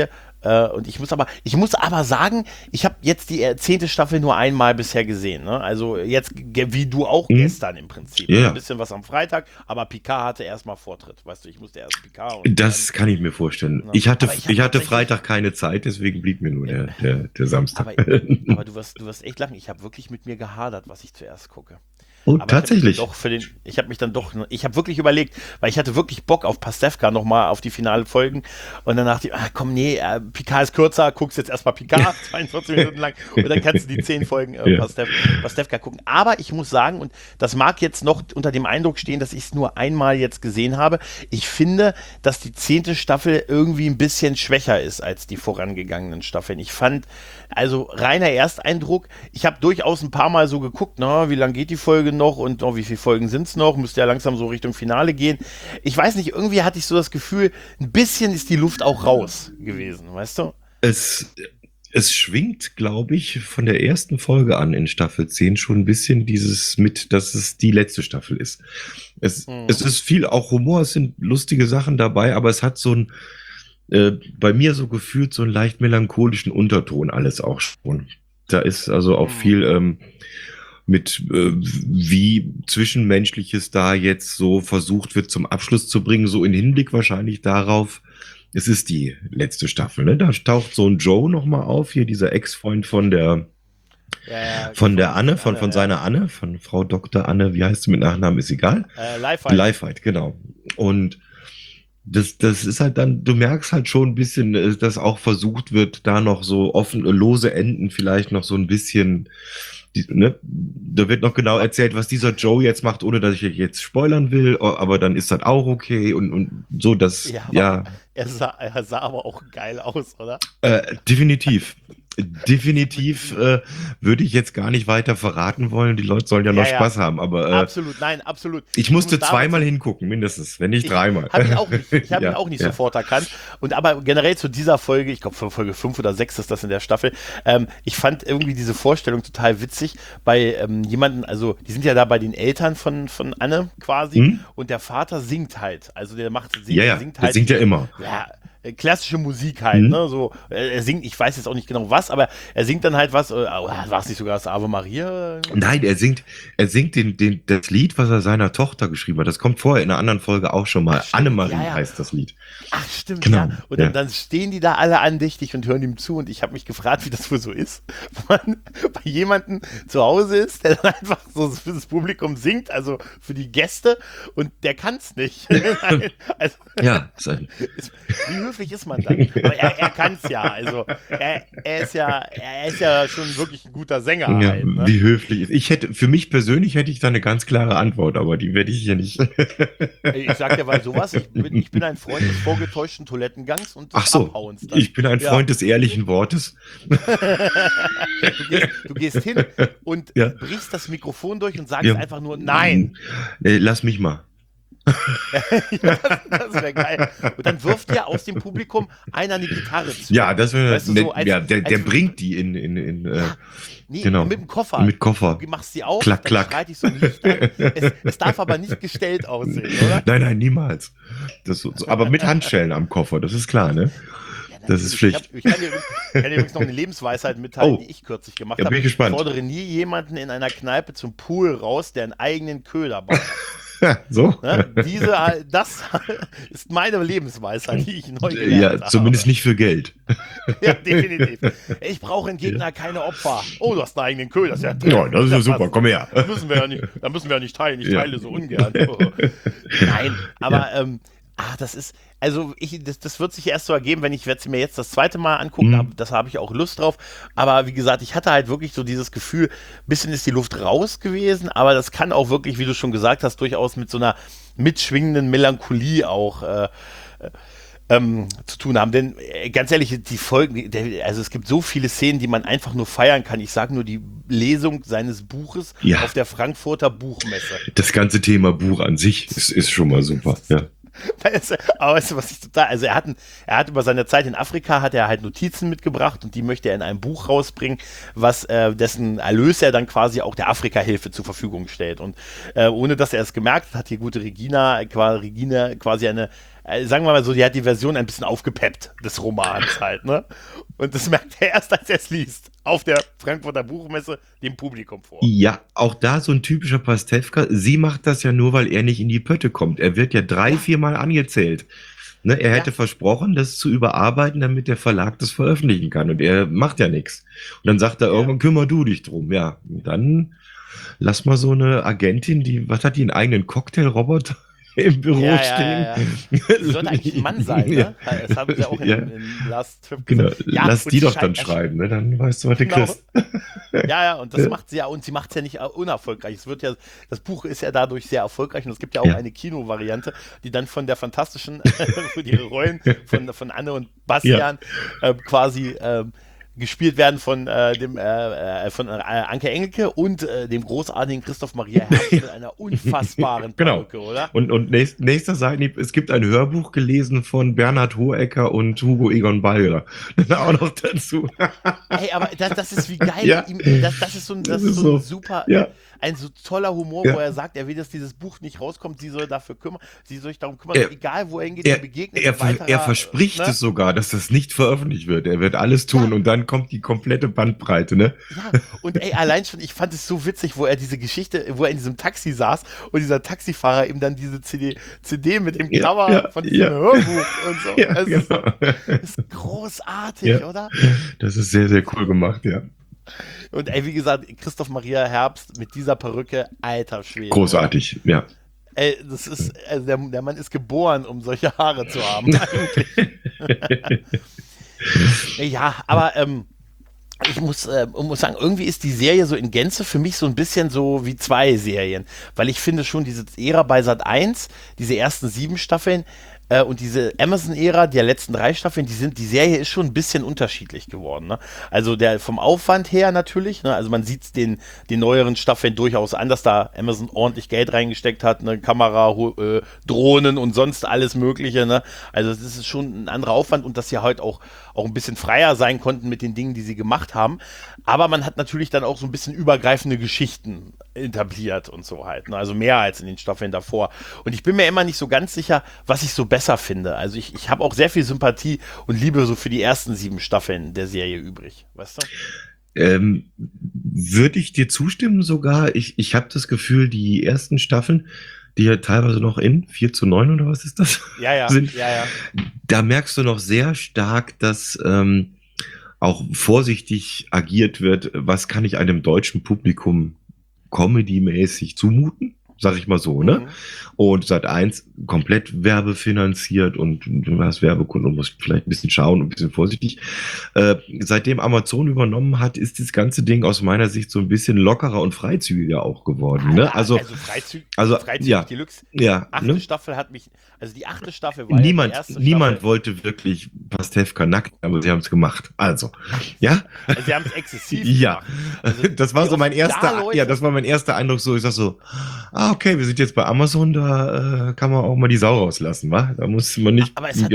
Speaker 1: Und ich muss aber sagen, ich habe jetzt die 10. Staffel nur einmal bisher gesehen. Ne? Also jetzt, wie du auch gestern im Prinzip.
Speaker 2: Ja.
Speaker 1: Ein bisschen was am Freitag, aber Picard hatte erstmal Vortritt. Weißt du, ich musste erst Picard. Und
Speaker 2: Das kann ich mir vorstellen.
Speaker 1: Ja.
Speaker 2: Ich hatte
Speaker 1: tatsächlich-
Speaker 2: Freitag keine Zeit, deswegen blieb mir nur der Samstag.
Speaker 1: aber du wirst echt lachen. Ich habe wirklich mit mir gehadert, was ich zuerst gucke.
Speaker 2: Oh,
Speaker 1: Aber
Speaker 2: tatsächlich.
Speaker 1: ich habe wirklich überlegt, weil ich hatte wirklich Bock auf Pastewka nochmal auf die finale Folgen und dann dachte ich, komm, nee, Picard ist kürzer, guckst jetzt erstmal Picard, 42 Minuten lang und dann kannst du die 10 Folgen Pastewka gucken. Aber ich muss sagen, und das mag jetzt noch unter dem Eindruck stehen, dass ich es nur einmal jetzt gesehen habe, ich finde, dass die 10. Staffel irgendwie ein bisschen schwächer ist als die vorangegangenen Staffeln. Ich fand, also reiner Ersteindruck, ich habe durchaus ein paar Mal so geguckt, wie lange geht die Folge noch und wie viele Folgen sind es noch, müsste ja langsam so Richtung Finale gehen. Ich weiß nicht, irgendwie hatte ich so das Gefühl, ein bisschen ist die Luft auch raus gewesen, weißt du?
Speaker 2: Es schwingt, glaube ich, von der ersten Folge an in Staffel 10 schon ein bisschen dieses mit, dass es die letzte Staffel ist. Es ist viel auch Humor, es sind lustige Sachen dabei, aber es hat so ein, bei mir so gefühlt so einen leicht melancholischen Unterton alles auch schon. Da ist also auch viel mit wie Zwischenmenschliches da jetzt so versucht wird zum Abschluss zu bringen, so in Hinblick wahrscheinlich darauf, es ist die letzte Staffel, ne? Da taucht so ein Joe nochmal auf, hier dieser Ex-Freund von der Anne, von seiner Anne, von Frau Dr. Anne, wie heißt sie mit Nachnamen, ist egal. Lifeheit, genau. Und das ist halt dann, du merkst halt schon ein bisschen, dass auch versucht wird, da noch so lose Enden vielleicht noch so ein bisschen, da wird noch genau erzählt, was dieser Joe jetzt macht, ohne dass ich jetzt spoilern will, aber dann ist das auch okay und so, das, ja.
Speaker 1: Er sah aber auch geil aus, oder?
Speaker 2: Definitiv. Definitiv würde ich jetzt gar nicht weiter verraten wollen. Die Leute sollen ja noch Spaß haben, aber
Speaker 1: absolut, nein, absolut.
Speaker 2: Ich musste zweimal hingucken, mindestens, wenn nicht dreimal.
Speaker 1: Ich habe ihn auch nicht sofort erkannt. Und aber generell zu dieser Folge, ich glaube Folge 5 oder 6 ist das in der Staffel, ich fand irgendwie diese Vorstellung total witzig bei jemanden, also die sind ja da bei den Eltern von Anne quasi und der Vater singt halt. Also der singt halt.
Speaker 2: Der singt ja immer.
Speaker 1: Ja, klassische Musik halt, ne? So, er singt, ich weiß jetzt auch nicht genau was, aber er singt dann halt was, war es nicht sogar das Ave Maria?
Speaker 2: Nein, er singt das Lied, was er seiner Tochter geschrieben hat. Das kommt vorher in einer anderen Folge auch schon mal. Annemarie heißt das Lied.
Speaker 1: Ach, stimmt,
Speaker 2: genau.
Speaker 1: Ja. Und dann stehen die da alle andächtig und hören ihm zu und ich habe mich gefragt, wie das wohl so ist, wenn man bei jemandem zu Hause ist, der dann einfach so für das Publikum singt, also für die Gäste und der kann es nicht. Also,
Speaker 2: ja.
Speaker 1: Wie höflich ist man dann? Aber er kann es ja, also er ist ja schon wirklich ein guter Sänger.
Speaker 2: Ja,
Speaker 1: halt, ne?
Speaker 2: Wie höflich ist. Für mich persönlich hätte ich da eine ganz klare Antwort, aber die werde ich hier nicht.
Speaker 1: Ich sag dir mal sowas, ich bin ein Freund des vorgetäuschten Toilettengangs und des Abhauens. Dann.
Speaker 2: Ich bin ein Freund des ehrlichen Wortes.
Speaker 1: Du gehst hin und brichst das Mikrofon durch und sagst einfach nur Nein.
Speaker 2: Lass mich mal.
Speaker 1: Das wäre geil. Und dann wirft ja aus dem Publikum einer eine Gitarre zu.
Speaker 2: Ja, das wäre
Speaker 1: weißt du, so
Speaker 2: der bringt die in genau.
Speaker 1: Mit dem Koffer.
Speaker 2: Mit Koffer.
Speaker 1: Du machst sie auf,
Speaker 2: klack,
Speaker 1: dann
Speaker 2: klack.
Speaker 1: schreit dich so ein Licht an. Es darf aber nicht gestellt aussehen, oder?
Speaker 2: Nein, niemals. Aber mit Handschellen am Koffer, das ist klar, ne? Das ist Pflicht.
Speaker 1: Ich kann dir übrigens noch eine Lebensweisheit mitteilen, die ich kürzlich gemacht habe.
Speaker 2: Bin ich gespannt.
Speaker 1: Ich fordere nie jemanden in einer Kneipe zum Pool raus, der einen eigenen Köder baut.
Speaker 2: So?
Speaker 1: Ne? Das ist meine Lebensweisheit, die ich neu gelernt habe.
Speaker 2: Ja, zumindest nicht für Geld.
Speaker 1: Ja, definitiv. Ich brauche im Gegner keine Opfer. Oh, du hast einen eigenen Köder. Das ist
Speaker 2: das ist ja super, komm her.
Speaker 1: Da müssen wir ja nicht teilen. Ich teile so ungern. Nein, aber das ist, also das wird sich erst so ergeben, wenn ich werde sie mir jetzt das zweite Mal angucken, das habe ich auch Lust drauf, aber wie gesagt, ich hatte halt wirklich so dieses Gefühl, ein bisschen ist die Luft raus gewesen, aber das kann auch wirklich, wie du schon gesagt hast, durchaus mit so einer mitschwingenden Melancholie auch zu tun haben, denn ganz ehrlich, die Folgen, also es gibt so viele Szenen, die man einfach nur feiern kann. Ich sage nur die Lesung seines Buches auf der Frankfurter Buchmesse.
Speaker 2: Das ganze Thema Buch an sich ist schon mal super, ja.
Speaker 1: Aber weißt du, was ich total, also er hat über seine Zeit in Afrika hat er halt Notizen mitgebracht und die möchte er in einem Buch rausbringen, dessen Erlös er dann quasi auch der Afrika-Hilfe zur Verfügung stellt und ohne dass er es gemerkt hat, hat die gute Regina quasi eine sagen wir mal so, die hat die Version ein bisschen aufgepeppt des Romans halt, ne? Und das merkt er erst, als er es liest, auf der Frankfurter Buchmesse dem Publikum vor.
Speaker 2: Ja, auch da so ein typischer Pastewka. Sie macht das ja nur, weil er nicht in die Pötte kommt. Er wird ja 3-4 Mal angezählt. Ne, er hätte versprochen, das zu überarbeiten, damit der Verlag das veröffentlichen kann. Und er macht ja nichts. Und dann sagt er irgendwann, kümmer du dich drum. Ja, dann lass mal so eine Agentin, was hat die, einen eigenen Cocktailroboter im Büro stehen?
Speaker 1: Die sollte eigentlich ein Mann sein, ne? Das haben sie auch in Last Trip
Speaker 2: gesagt. Genau, lass die doch dann schreiben, ne? Dann weißt du, was du kriegst.
Speaker 1: Ja, und das macht sie ja, und sie macht es ja nicht unerfolgreich. Das Buch ist ja dadurch sehr erfolgreich und es gibt ja auch eine Kinovariante, die dann von der fantastischen, für die Rollen von Anne und Bastian quasi gespielt werden von Anke Engelke und dem großartigen Christoph Maria Herbst mit einer unfassbaren Perücke, oder?
Speaker 2: Und nächster Seitenhieb, es gibt ein Hörbuch gelesen von Bernhard Hohecker und Hugo Egon Balder. Das auch noch dazu.
Speaker 1: Hey, aber das ist wie geil. Das ist so ein super, ein so toller Humor, wo er sagt, er will, dass dieses Buch nicht rauskommt, sie soll sich darum kümmern, egal wo er hingeht, er begegnet.
Speaker 2: Er verspricht es sogar, dass das nicht veröffentlicht wird. Er wird alles tun und dann kommt die komplette Bandbreite, ne?
Speaker 1: Ja, und allein schon, ich fand es so witzig, wo er diese Geschichte, wo er in diesem Taxi saß und dieser Taxifahrer ihm dann diese CD mit dem Cover von diesem Hörbuch und so. Das ist großartig, oder?
Speaker 2: Das ist sehr, sehr cool gemacht, ja.
Speaker 1: Und wie gesagt, Christoph Maria Herbst mit dieser Perücke, alter Schwede.
Speaker 2: Großartig, ja.
Speaker 1: Das ist, also der Mann ist geboren, um solche Haare zu haben, eigentlich. Ja, aber ich muss sagen, irgendwie ist die Serie so in Gänze für mich so ein bisschen so wie 2 Serien, weil ich finde schon diese Ära bei Sat.1, diese ersten 7 Staffeln und diese Amazon-Ära der letzten 3 Staffeln, die Serie ist schon ein bisschen unterschiedlich geworden, ne? Also vom Aufwand her natürlich, ne? Also man sieht den neueren Staffeln durchaus an, dass da Amazon ordentlich Geld reingesteckt hat, ne? Kamera, Drohnen und sonst alles Mögliche, ne? Also das ist schon ein anderer Aufwand und dass sie halt auch ein bisschen freier sein konnten mit den Dingen, die sie gemacht haben. Aber man hat natürlich dann auch so ein bisschen übergreifende Geschichten etabliert und so halt, ne? Also mehr als in den Staffeln davor. Und ich bin mir immer nicht so ganz sicher, was ich so besser finde. Also ich habe auch sehr viel Sympathie und Liebe so für die ersten 7 Staffeln der Serie übrig, weißt du?
Speaker 2: Würde ich dir zustimmen sogar. Ich habe das Gefühl, die ersten Staffeln, die ja teilweise noch in 4:9 oder was ist das? Sind, da merkst du noch sehr stark, dass auch vorsichtig agiert wird, was kann ich einem deutschen Publikum comedy-mäßig zumuten? Sag ich mal so, ne? Und Sat.1 komplett werbefinanziert und du hast Werbekunden und musst vielleicht ein bisschen schauen und ein bisschen vorsichtig. Seitdem Amazon übernommen hat, ist das ganze Ding aus meiner Sicht so ein bisschen lockerer und freizügiger auch geworden, ne? Also Freizügig
Speaker 1: Deluxe.
Speaker 2: Ja,
Speaker 1: die 8. Staffel hat mich, also die 8. Staffel war die erste Staffel.
Speaker 2: Niemand wollte wirklich Pastewka nackt, aber sie haben es gemacht. Also, ja?
Speaker 1: Also sie haben es exzessiv
Speaker 2: gemacht.
Speaker 1: Also,
Speaker 2: das war so mein erster Eindruck, so, ich sag so, okay, wir sind jetzt bei Amazon, da kann man auch mal die Sau rauslassen, wa? Da muss man nicht.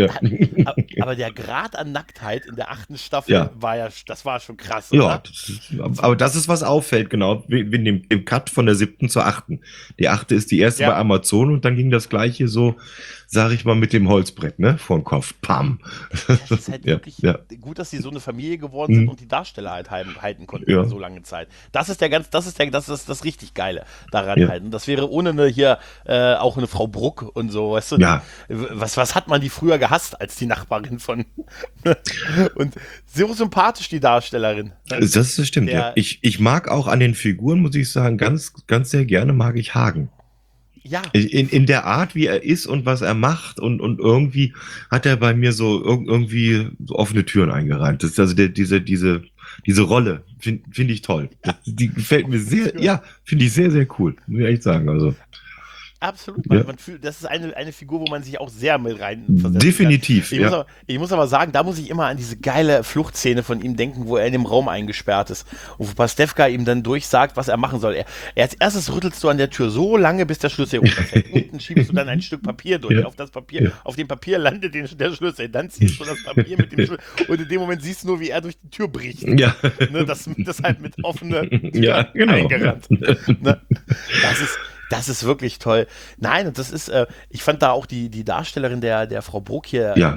Speaker 1: Aber der Grad an Nacktheit in der 8. Staffel das war schon krass, oder?
Speaker 2: Ja, aber das ist, was auffällt, genau, wegen dem Cut von der 7. zur 8. Die 8. ist die erste bei Amazon und dann ging das gleiche so, sag ich mal, mit dem Holzbrett, ne, vorm Kopf, pam.
Speaker 1: Das ist halt wirklich gut, dass sie so eine Familie geworden sind und die Darsteller halt halten konnten über so lange Zeit. Das ist das richtig Geile daran halt. Und das wäre ohne auch eine Frau Bruck und so, weißt du?
Speaker 2: Ja.
Speaker 1: Was hat man die früher gehasst als die Nachbarin von und so sympathisch die Darstellerin.
Speaker 2: Das stimmt, ja. Ich mag auch an den Figuren, muss ich sagen, ganz, ganz sehr gerne mag ich Hagen.
Speaker 1: Ja.
Speaker 2: In der Art, wie er ist und was er macht und irgendwie hat er bei mir so irgendwie so offene Türen eingerannt. Das ist also diese Rolle finde ich toll. Die gefällt mir sehr, finde ich sehr, sehr cool. Muss ich echt sagen, also.
Speaker 1: Absolut, man fühlt, das ist eine Figur, wo man sich auch sehr mit reinversetzen
Speaker 2: Definitiv,
Speaker 1: kann. Ich muss aber sagen, da muss ich immer an diese geile Fluchtszene von ihm denken, wo er in dem Raum eingesperrt ist und wo Pastewka ihm dann durchsagt, was er machen soll. Er als erstes rüttelst du an der Tür so lange, bis der Schlüssel runterfällt. Unten schiebst du dann ein Stück Papier durch. Auf dem Papier landet der Schlüssel. Dann ziehst du das Papier mit dem Schlüssel und in dem Moment siehst du nur, wie er durch die Tür bricht.
Speaker 2: Ja.
Speaker 1: Ne, das halt mit offener Tür eingerannt. Ne? Das ist wirklich toll. Nein, und das ist, ich fand da auch die Darstellerin der Frau Bruck hier,
Speaker 2: Ja.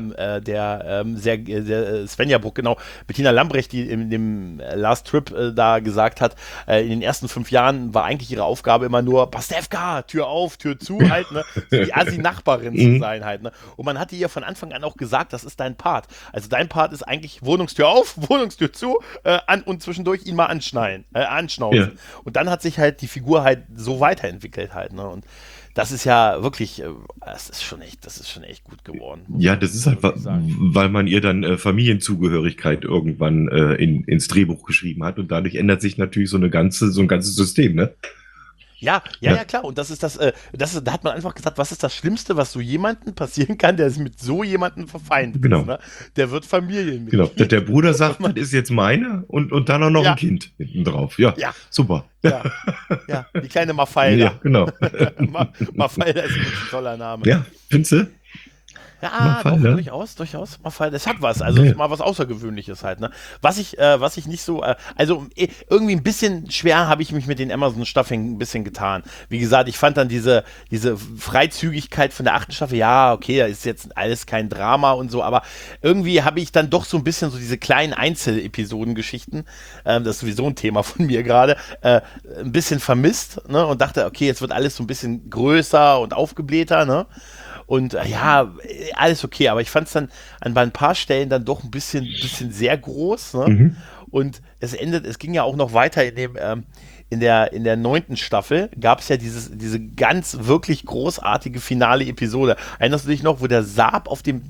Speaker 1: Svenja Bruck, genau, Bettina Lambrecht, die in dem Last Trip da gesagt hat, in den ersten 5 Jahren war eigentlich ihre Aufgabe immer nur, Pastewka, Tür auf, Tür zu, halt, ne, so die Assi-Nachbarin zu sein, halt, ne, und man hatte ihr von Anfang an auch gesagt, das ist dein Part. Also dein Part ist eigentlich Wohnungstür auf, Wohnungstür zu, und zwischendurch ihn mal anschnauzen.
Speaker 2: Ja.
Speaker 1: Und dann hat sich halt die Figur halt so weiterentwickelt halt, ne? Und das ist ja wirklich, das ist schon echt gut geworden.
Speaker 2: Ja, das ist halt,
Speaker 1: wirklich sagen.
Speaker 2: weil man ihr dann Familienzugehörigkeit irgendwann ins Drehbuch geschrieben hat und dadurch ändert sich natürlich so ein ganzes System, ne?
Speaker 1: Ja, klar. Und da hat man einfach gesagt, was ist das Schlimmste, was so jemandem passieren kann, der mit so jemandem verfeindet
Speaker 2: Genau.
Speaker 1: ist, ne? Der wird Familienmitglied.
Speaker 2: Genau. Der Bruder sagt, das ist jetzt meine und dann auch noch
Speaker 1: Ja.
Speaker 2: ein Kind hinten drauf. Ja,
Speaker 1: Ja.
Speaker 2: super.
Speaker 1: Ja, die kleine Mafalda.
Speaker 2: Ja, genau.
Speaker 1: Mafalda ist ein toller Name.
Speaker 2: Ja, findest du?
Speaker 1: Ja, doch,
Speaker 2: Mafalda?
Speaker 1: durchaus. Mafalda, es hat was. Also es ist mal was Außergewöhnliches halt. Ne? Was ich nicht so, also irgendwie ein bisschen schwer habe ich mich mit den Amazon-Staffeln ein bisschen getan. Wie gesagt, ich fand dann diese Freizügigkeit von der 8. Staffel, ja, okay, da ist jetzt alles kein Drama und so, aber irgendwie habe ich dann doch so ein bisschen so diese kleinen Einzelepisoden-Geschichten, das ist sowieso ein Thema von mir gerade, ein bisschen vermisst, ne? Und dachte, okay, jetzt wird alles so ein bisschen größer und aufgeblähter, ne? Und ja, alles okay, aber ich fand es dann bei ein paar Stellen dann doch ein bisschen sehr groß. Ne?
Speaker 2: Mhm.
Speaker 1: Und es ging ja auch noch weiter in der 9. Staffel gab es ja diese ganz wirklich großartige finale Episode. Erinnerst du dich noch, wo der Saab auf dem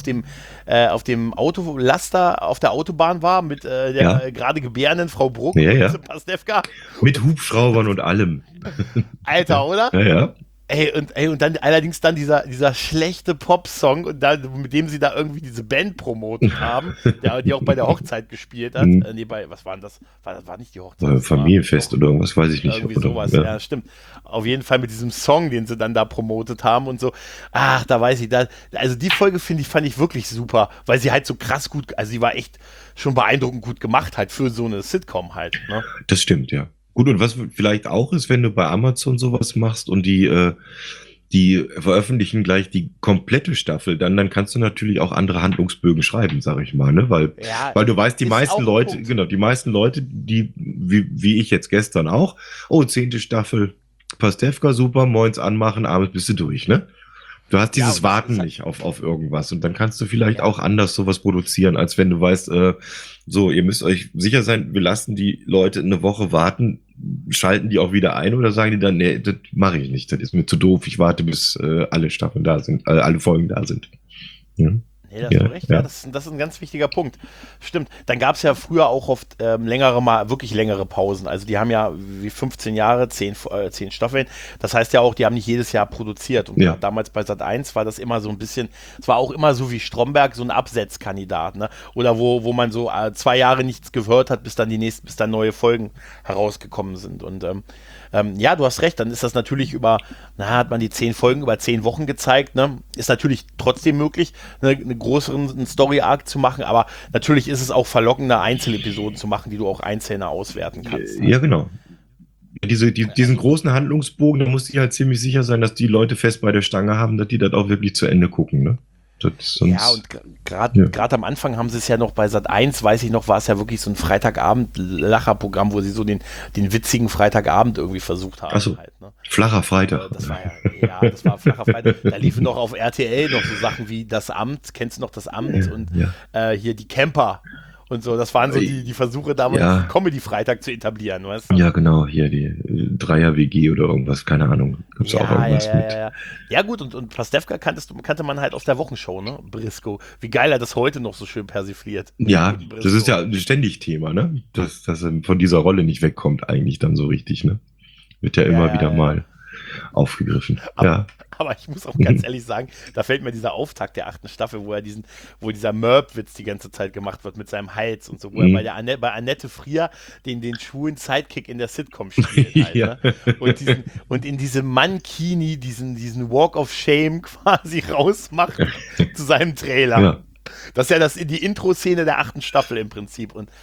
Speaker 1: Autolaster auf der Autobahn war mit der gerade gebärenden Frau Bruck
Speaker 2: Ja.
Speaker 1: und Pastewka?
Speaker 2: Mit Hubschraubern und allem.
Speaker 1: Alter, oder?
Speaker 2: Ja.
Speaker 1: Und dann allerdings dann dieser schlechte Pop-Song und mit dem sie da irgendwie diese Band promotet haben, die auch bei der Hochzeit gespielt hat. Was war denn das? War nicht die Hochzeit.
Speaker 2: Familienfest oder irgendwas, weiß ich nicht.
Speaker 1: Irgendwie sowas, ja, stimmt. Auf jeden Fall mit diesem Song, den sie dann da promotet haben und so. Ach, da weiß ich, also die Folge fand ich wirklich super, weil sie halt so krass gut, also sie war echt schon beeindruckend gut gemacht halt für so eine Sitcom halt, ne?
Speaker 2: Das stimmt, ja. Gut, und was vielleicht auch ist, wenn du bei Amazon sowas machst und die veröffentlichen gleich die komplette Staffel, dann kannst du natürlich auch andere Handlungsbögen schreiben, sag ich mal, ne? Weil du weißt, die meisten Leute, die, wie ich jetzt gestern auch, 10. Staffel, Pastewka, super, moins anmachen, abends bist du durch, ne? Du hast dieses Warten nicht auf irgendwas und dann kannst du vielleicht auch anders sowas produzieren, als wenn du weißt, so, ihr müsst euch sicher sein, wir lassen die Leute eine Woche warten, schalten die auch wieder ein oder sagen die dann, nee, das mache ich nicht, das ist mir zu doof, ich warte, bis alle Staffeln da sind, alle Folgen da sind. Ja.
Speaker 1: Nee, da hast du recht. Ja, das ist ein ganz wichtiger Punkt. Stimmt. Dann gab es ja früher auch oft wirklich längere Pausen. Also die haben ja wie 15 Jahre, 10 Staffeln. Das heißt ja auch, die haben nicht jedes Jahr produziert. Und damals bei Sat.1 war das immer so ein bisschen, es war auch immer so wie Stromberg, so ein Absetzkandidat. Ne? Oder wo man so 2 Jahre nichts gehört hat, bis dann neue Folgen herausgekommen sind. Und ja, du hast recht, dann ist das natürlich hat man die 10 Folgen über 10 Wochen gezeigt, ne? Ist natürlich trotzdem möglich, eine größeren Story-Arc zu machen, aber natürlich ist es auch verlockender, Einzelepisoden zu machen, die du auch einzelner auswerten kannst. Ne?
Speaker 2: Ja, genau. Diesen großen Handlungsbogen, da musst du halt ziemlich sicher sein, dass die Leute fest bei der Stange haben, dass die das auch wirklich zu Ende gucken, ne?
Speaker 1: Ja, und gerade am Anfang haben sie es ja noch bei Sat.1, weiß ich noch, war es ja wirklich so ein Freitagabend-Lacherprogramm, wo sie so den witzigen Freitagabend irgendwie versucht haben.
Speaker 2: Achso,
Speaker 1: halt, ne?
Speaker 2: flacher Freitag.
Speaker 1: Das war flacher Freitag. Da liefen noch auf RTL noch so Sachen wie Das Amt, kennst du noch Das Amt? Und hier die Camper und so. Das waren so die Versuche damals, Comedy-Freitag zu etablieren, weißt du?
Speaker 2: Ja, genau, hier die Dreier-WG oder irgendwas, keine Ahnung. Gibt's auch irgendwas mit.
Speaker 1: Ja gut, und Pastewka kannte man halt auf der Wochenshow, ne? Briscoe. Wie geil er das heute noch so schön persifliert.
Speaker 2: Ja, das ist ja ständig Thema, ne? Dass er von dieser Rolle nicht wegkommt eigentlich dann so richtig, ne? Wird ja immer wieder mal aufgegriffen.
Speaker 1: Aber ich muss auch ganz ehrlich sagen, da fällt mir dieser Auftakt der 8. Staffel, wo dieser Merp-Witz die ganze Zeit gemacht wird mit seinem Hals und so, wo er bei Annette Frier den schwulen Sidekick in der Sitcom spielt. Halt, ne? Und in diesem Mankini diesen Walk of Shame quasi rausmacht zu seinem Trailer. Ja. Das ist ja die Intro-Szene der 8. Staffel im Prinzip. Und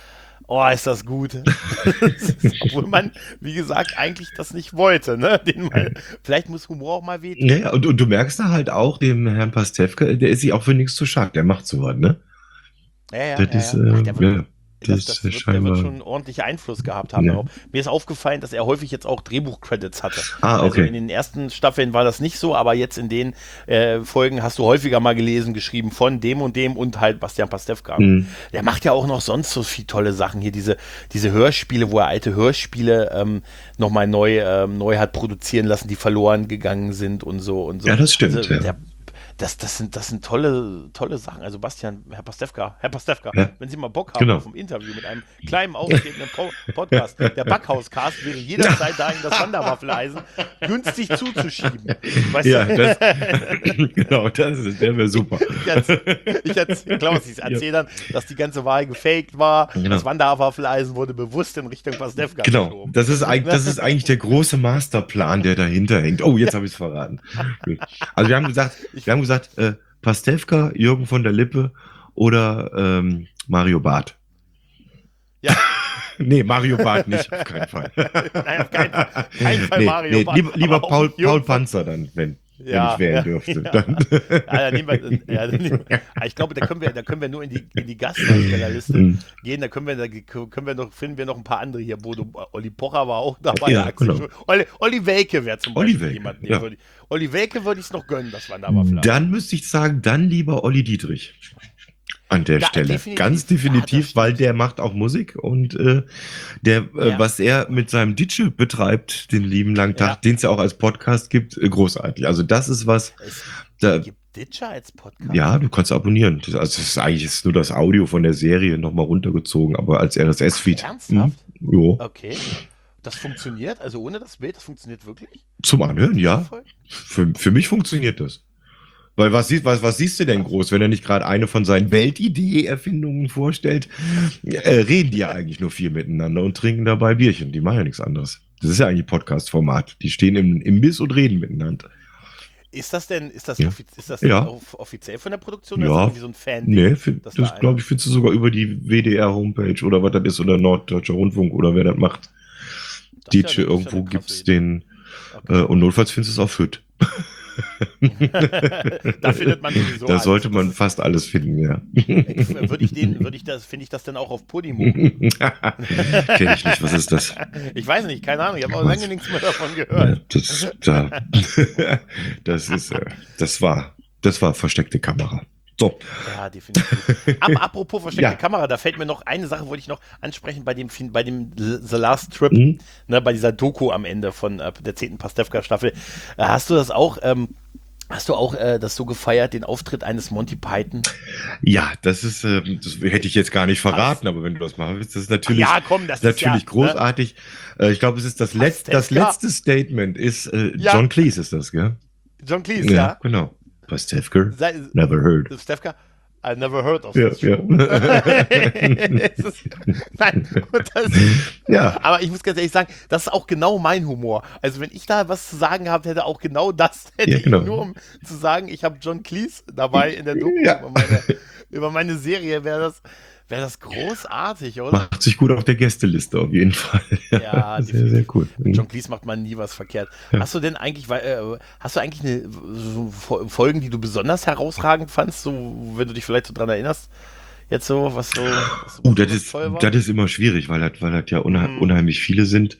Speaker 1: Oh, ist das gut. Obwohl man, wie gesagt, eigentlich das nicht wollte. Ne? Vielleicht muss Humor auch mal wehtun.
Speaker 2: Ja, und du merkst da halt auch, dem Herrn Pastewka, der ist sich auch für nichts zu schade, der macht sowas, ne? Das ist,
Speaker 1: Ach, der wird,
Speaker 2: ja, das ist
Speaker 1: der wird
Speaker 2: scheinbar,
Speaker 1: schon ordentlichen Einfluss gehabt haben
Speaker 2: ja.
Speaker 1: darauf. Mir ist aufgefallen, dass er häufig jetzt auch Drehbuch-Credits hatte.
Speaker 2: Ah,
Speaker 1: Also
Speaker 2: okay.
Speaker 1: in den ersten Staffeln war das nicht so, aber jetzt in den Folgen hast du häufiger mal gelesen, geschrieben von dem und halt Bastian Pastewka.
Speaker 2: Mhm.
Speaker 1: Der macht ja auch noch sonst so viele tolle Sachen hier, diese Hörspiele, wo er alte Hörspiele nochmal neu hat produzieren lassen, die verloren gegangen sind und so und so.
Speaker 2: Ja, das stimmt,
Speaker 1: Also,
Speaker 2: ja.
Speaker 1: das sind tolle Sachen. Also Bastian, Herr Pastewka,
Speaker 2: Ja,
Speaker 1: wenn Sie mal Bock haben
Speaker 2: genau.
Speaker 1: auf ein Interview mit einem kleinen, ausgetretenen Podcast, der Backhauscast wäre jederzeit da, Ihnen das Wanderwaffeleisen günstig zuzuschieben. Weißt
Speaker 2: Ja,
Speaker 1: du?
Speaker 2: das, genau, der wäre super.
Speaker 1: Klaus, ich erzähle dann, dass die ganze Wahl gefaked war.
Speaker 2: Genau.
Speaker 1: Das Wanderwaffeleisen wurde bewusst in Richtung Pastewka
Speaker 2: Genau,
Speaker 1: geschoben.
Speaker 2: das ist eigentlich der große Masterplan, der dahinter hängt. Oh, jetzt habe ich es verraten. Gut. Also wir haben gesagt, Pastewka, Jürgen von der Lippe oder Mario Barth.
Speaker 1: Ja.
Speaker 2: Nee, Mario Barth nicht, auf keinen Fall.
Speaker 1: Nein, auf keinen Fall Mario Barth.
Speaker 2: Lieber
Speaker 1: Aber auch
Speaker 2: Paul
Speaker 1: Jürgen
Speaker 2: Panzer dann, wenn ich
Speaker 1: Ja,
Speaker 2: wählen dürfte.
Speaker 1: ja.
Speaker 2: Dann.
Speaker 1: Ich glaube, da können wir nur in die Gastdarstellerliste
Speaker 2: Mhm.
Speaker 1: gehen. Da finden wir noch ein paar andere hier. Olli Pocher war auch dabei.
Speaker 2: Ja, genau.
Speaker 1: Olli Welke wäre zum
Speaker 2: Olli
Speaker 1: Beispiel
Speaker 2: Welke,
Speaker 1: jemand.
Speaker 2: ja.
Speaker 1: Olli Welke würde ich es noch gönnen, das war da vielleicht.
Speaker 2: Dann müsste ich sagen, dann lieber Olli Dietrich. An der
Speaker 1: Ja,
Speaker 2: Stelle.
Speaker 1: definitiv.
Speaker 2: Ganz
Speaker 1: Ja,
Speaker 2: definitiv,
Speaker 1: das
Speaker 2: weil
Speaker 1: stimmt.
Speaker 2: der macht auch Musik und was er mit seinem DJ betreibt, den lieben langen Tag,
Speaker 1: Ja.
Speaker 2: den es ja auch als Podcast gibt, großartig. Also das ist was, da,
Speaker 1: Gibt Ditcher als Podcast?
Speaker 2: ja, du kannst abonnieren. Das ist eigentlich nur das Audio von der Serie nochmal runtergezogen, aber als RSS-Feed.
Speaker 1: Ernsthaft?
Speaker 2: Jo.
Speaker 1: Okay. Das funktioniert? Also ohne das Bild, das funktioniert wirklich?
Speaker 2: Zum Anhören, ja. Für mich funktioniert das. Weil was siehst du denn groß, wenn er nicht gerade eine von seinen Weltidee-Erfindungen vorstellt? Reden die ja eigentlich nur viel miteinander und trinken dabei Bierchen. Die machen ja nichts anderes. Das ist ja eigentlich Podcast-Format. Die stehen im Imbiss und reden miteinander.
Speaker 1: Ist das
Speaker 2: Ja. Ja.
Speaker 1: offiziell von der Produktion oder
Speaker 2: Ja.
Speaker 1: ist das irgendwie so ein Fan?
Speaker 2: Nee,
Speaker 1: Das
Speaker 2: das
Speaker 1: da
Speaker 2: glaube ich, findest du sogar über die WDR-Homepage oder was das ist oder Norddeutscher Rundfunk oder wer das macht.
Speaker 1: Das ist ja-
Speaker 2: DJ,
Speaker 1: das ist ja
Speaker 2: irgendwo
Speaker 1: eine krasse
Speaker 2: gibt's
Speaker 1: Idee.
Speaker 2: den und notfalls findest du es auf Hütt.
Speaker 1: Da findet man sowieso
Speaker 2: Da
Speaker 1: alles.
Speaker 2: sollte man fast alles finden, ja.
Speaker 1: Finde ich das denn auch auf Podimo?
Speaker 2: Kenn ich nicht, was ist das?
Speaker 1: Ich weiß nicht, keine Ahnung, ich habe auch lange nichts mehr davon gehört.
Speaker 2: Das war versteckte Kamera. So.
Speaker 1: Ja, definitiv. Aber apropos versteckte
Speaker 2: Ja.
Speaker 1: Kamera, da fällt mir noch eine Sache, wollte ich noch ansprechen bei dem The Last Trip,
Speaker 2: Mhm.
Speaker 1: ne, bei dieser Doku am Ende von der 10. Pastewka-Staffel. Hast du das auch das so gefeiert, den Auftritt eines Monty Python?
Speaker 2: Ja, das hätte ich jetzt gar nicht verraten, aber wenn du das machen willst, das ist natürlich,
Speaker 1: Ja, komm, das ist
Speaker 2: natürlich
Speaker 1: ja,
Speaker 2: großartig. Ich glaube, es ist das letzte Statement ist,
Speaker 1: Ja.
Speaker 2: John Cleese ist das, gell?
Speaker 1: John Cleese, ja.
Speaker 2: Genau. Pastewka,
Speaker 1: Sei-
Speaker 2: never heard.
Speaker 1: Pastewka, I never heard of
Speaker 2: Ja,
Speaker 1: this
Speaker 2: ja.
Speaker 1: show. Nein, und
Speaker 2: Ja.
Speaker 1: aber ich muss ganz ehrlich sagen, das ist auch genau mein Humor. Also wenn ich da was zu sagen gehabt hätte, auch genau das hätte
Speaker 2: Ja, genau.
Speaker 1: ich nur, um zu sagen, ich habe John Cleese dabei in der Doku
Speaker 2: Ja.
Speaker 1: über meine Serie, wäre das großartig, oder?
Speaker 2: Macht sich gut auf der Gästeliste auf jeden Fall.
Speaker 1: Ja,
Speaker 2: sehr, sehr cool.
Speaker 1: Mit John Cleese macht man nie was verkehrt.
Speaker 2: Ja.
Speaker 1: Hast du eigentlich Folgen, die du besonders herausragend fandst, so, wenn du dich vielleicht so dran erinnerst? Jetzt so, was
Speaker 2: Das
Speaker 1: toll war?
Speaker 2: das ist immer schwierig, weil das ja
Speaker 1: Mhm.
Speaker 2: unheimlich viele sind.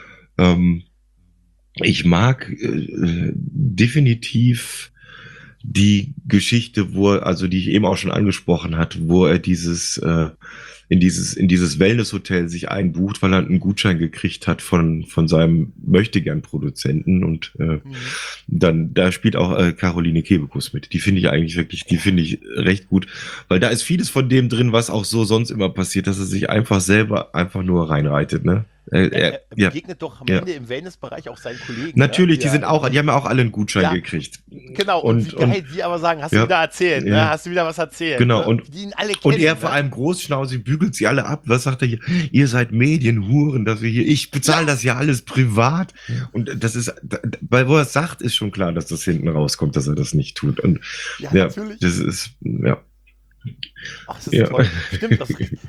Speaker 2: Ich mag definitiv die Geschichte, die ich eben auch schon angesprochen hatte, wo er in dieses Wellness-Hotel sich einbucht, weil er einen Gutschein gekriegt hat von seinem Möchtegern-Produzenten und dann, da spielt auch Caroline Kebekus mit. Die finde ich recht gut, weil da ist vieles von dem drin, was auch so sonst immer passiert, dass er sich einfach nur reinreitet, ne?
Speaker 1: Er
Speaker 2: Ja.
Speaker 1: begegnet doch am
Speaker 2: Ja.
Speaker 1: Ende im Wellnessbereich auch seinen Kollegen.
Speaker 2: Natürlich,
Speaker 1: ne?
Speaker 2: die haben ja auch alle einen Gutschein
Speaker 1: Ja.
Speaker 2: gekriegt.
Speaker 1: Genau, und wie geil die aber sagen, hast du
Speaker 2: Ja.
Speaker 1: wieder erzählt, ne?
Speaker 2: Ja.
Speaker 1: Hast du wieder was erzählt.
Speaker 2: Genau,
Speaker 1: ne?
Speaker 2: und-
Speaker 1: die ihn alle kennen.
Speaker 2: Und er vor allem großschnauzig bügelt sie alle ab. Was sagt er hier? Ihr seid Medienhuren, dass wir hier, ich bezahle das ja alles privat. Und das ist, weil wo er es sagt, ist schon klar, dass das hinten rauskommt, dass er das nicht tut. Und
Speaker 1: Ja,
Speaker 2: ja,
Speaker 1: natürlich.
Speaker 2: das ist, ja.
Speaker 1: Ach, das ist
Speaker 2: Ja.
Speaker 1: toll. Stimmt,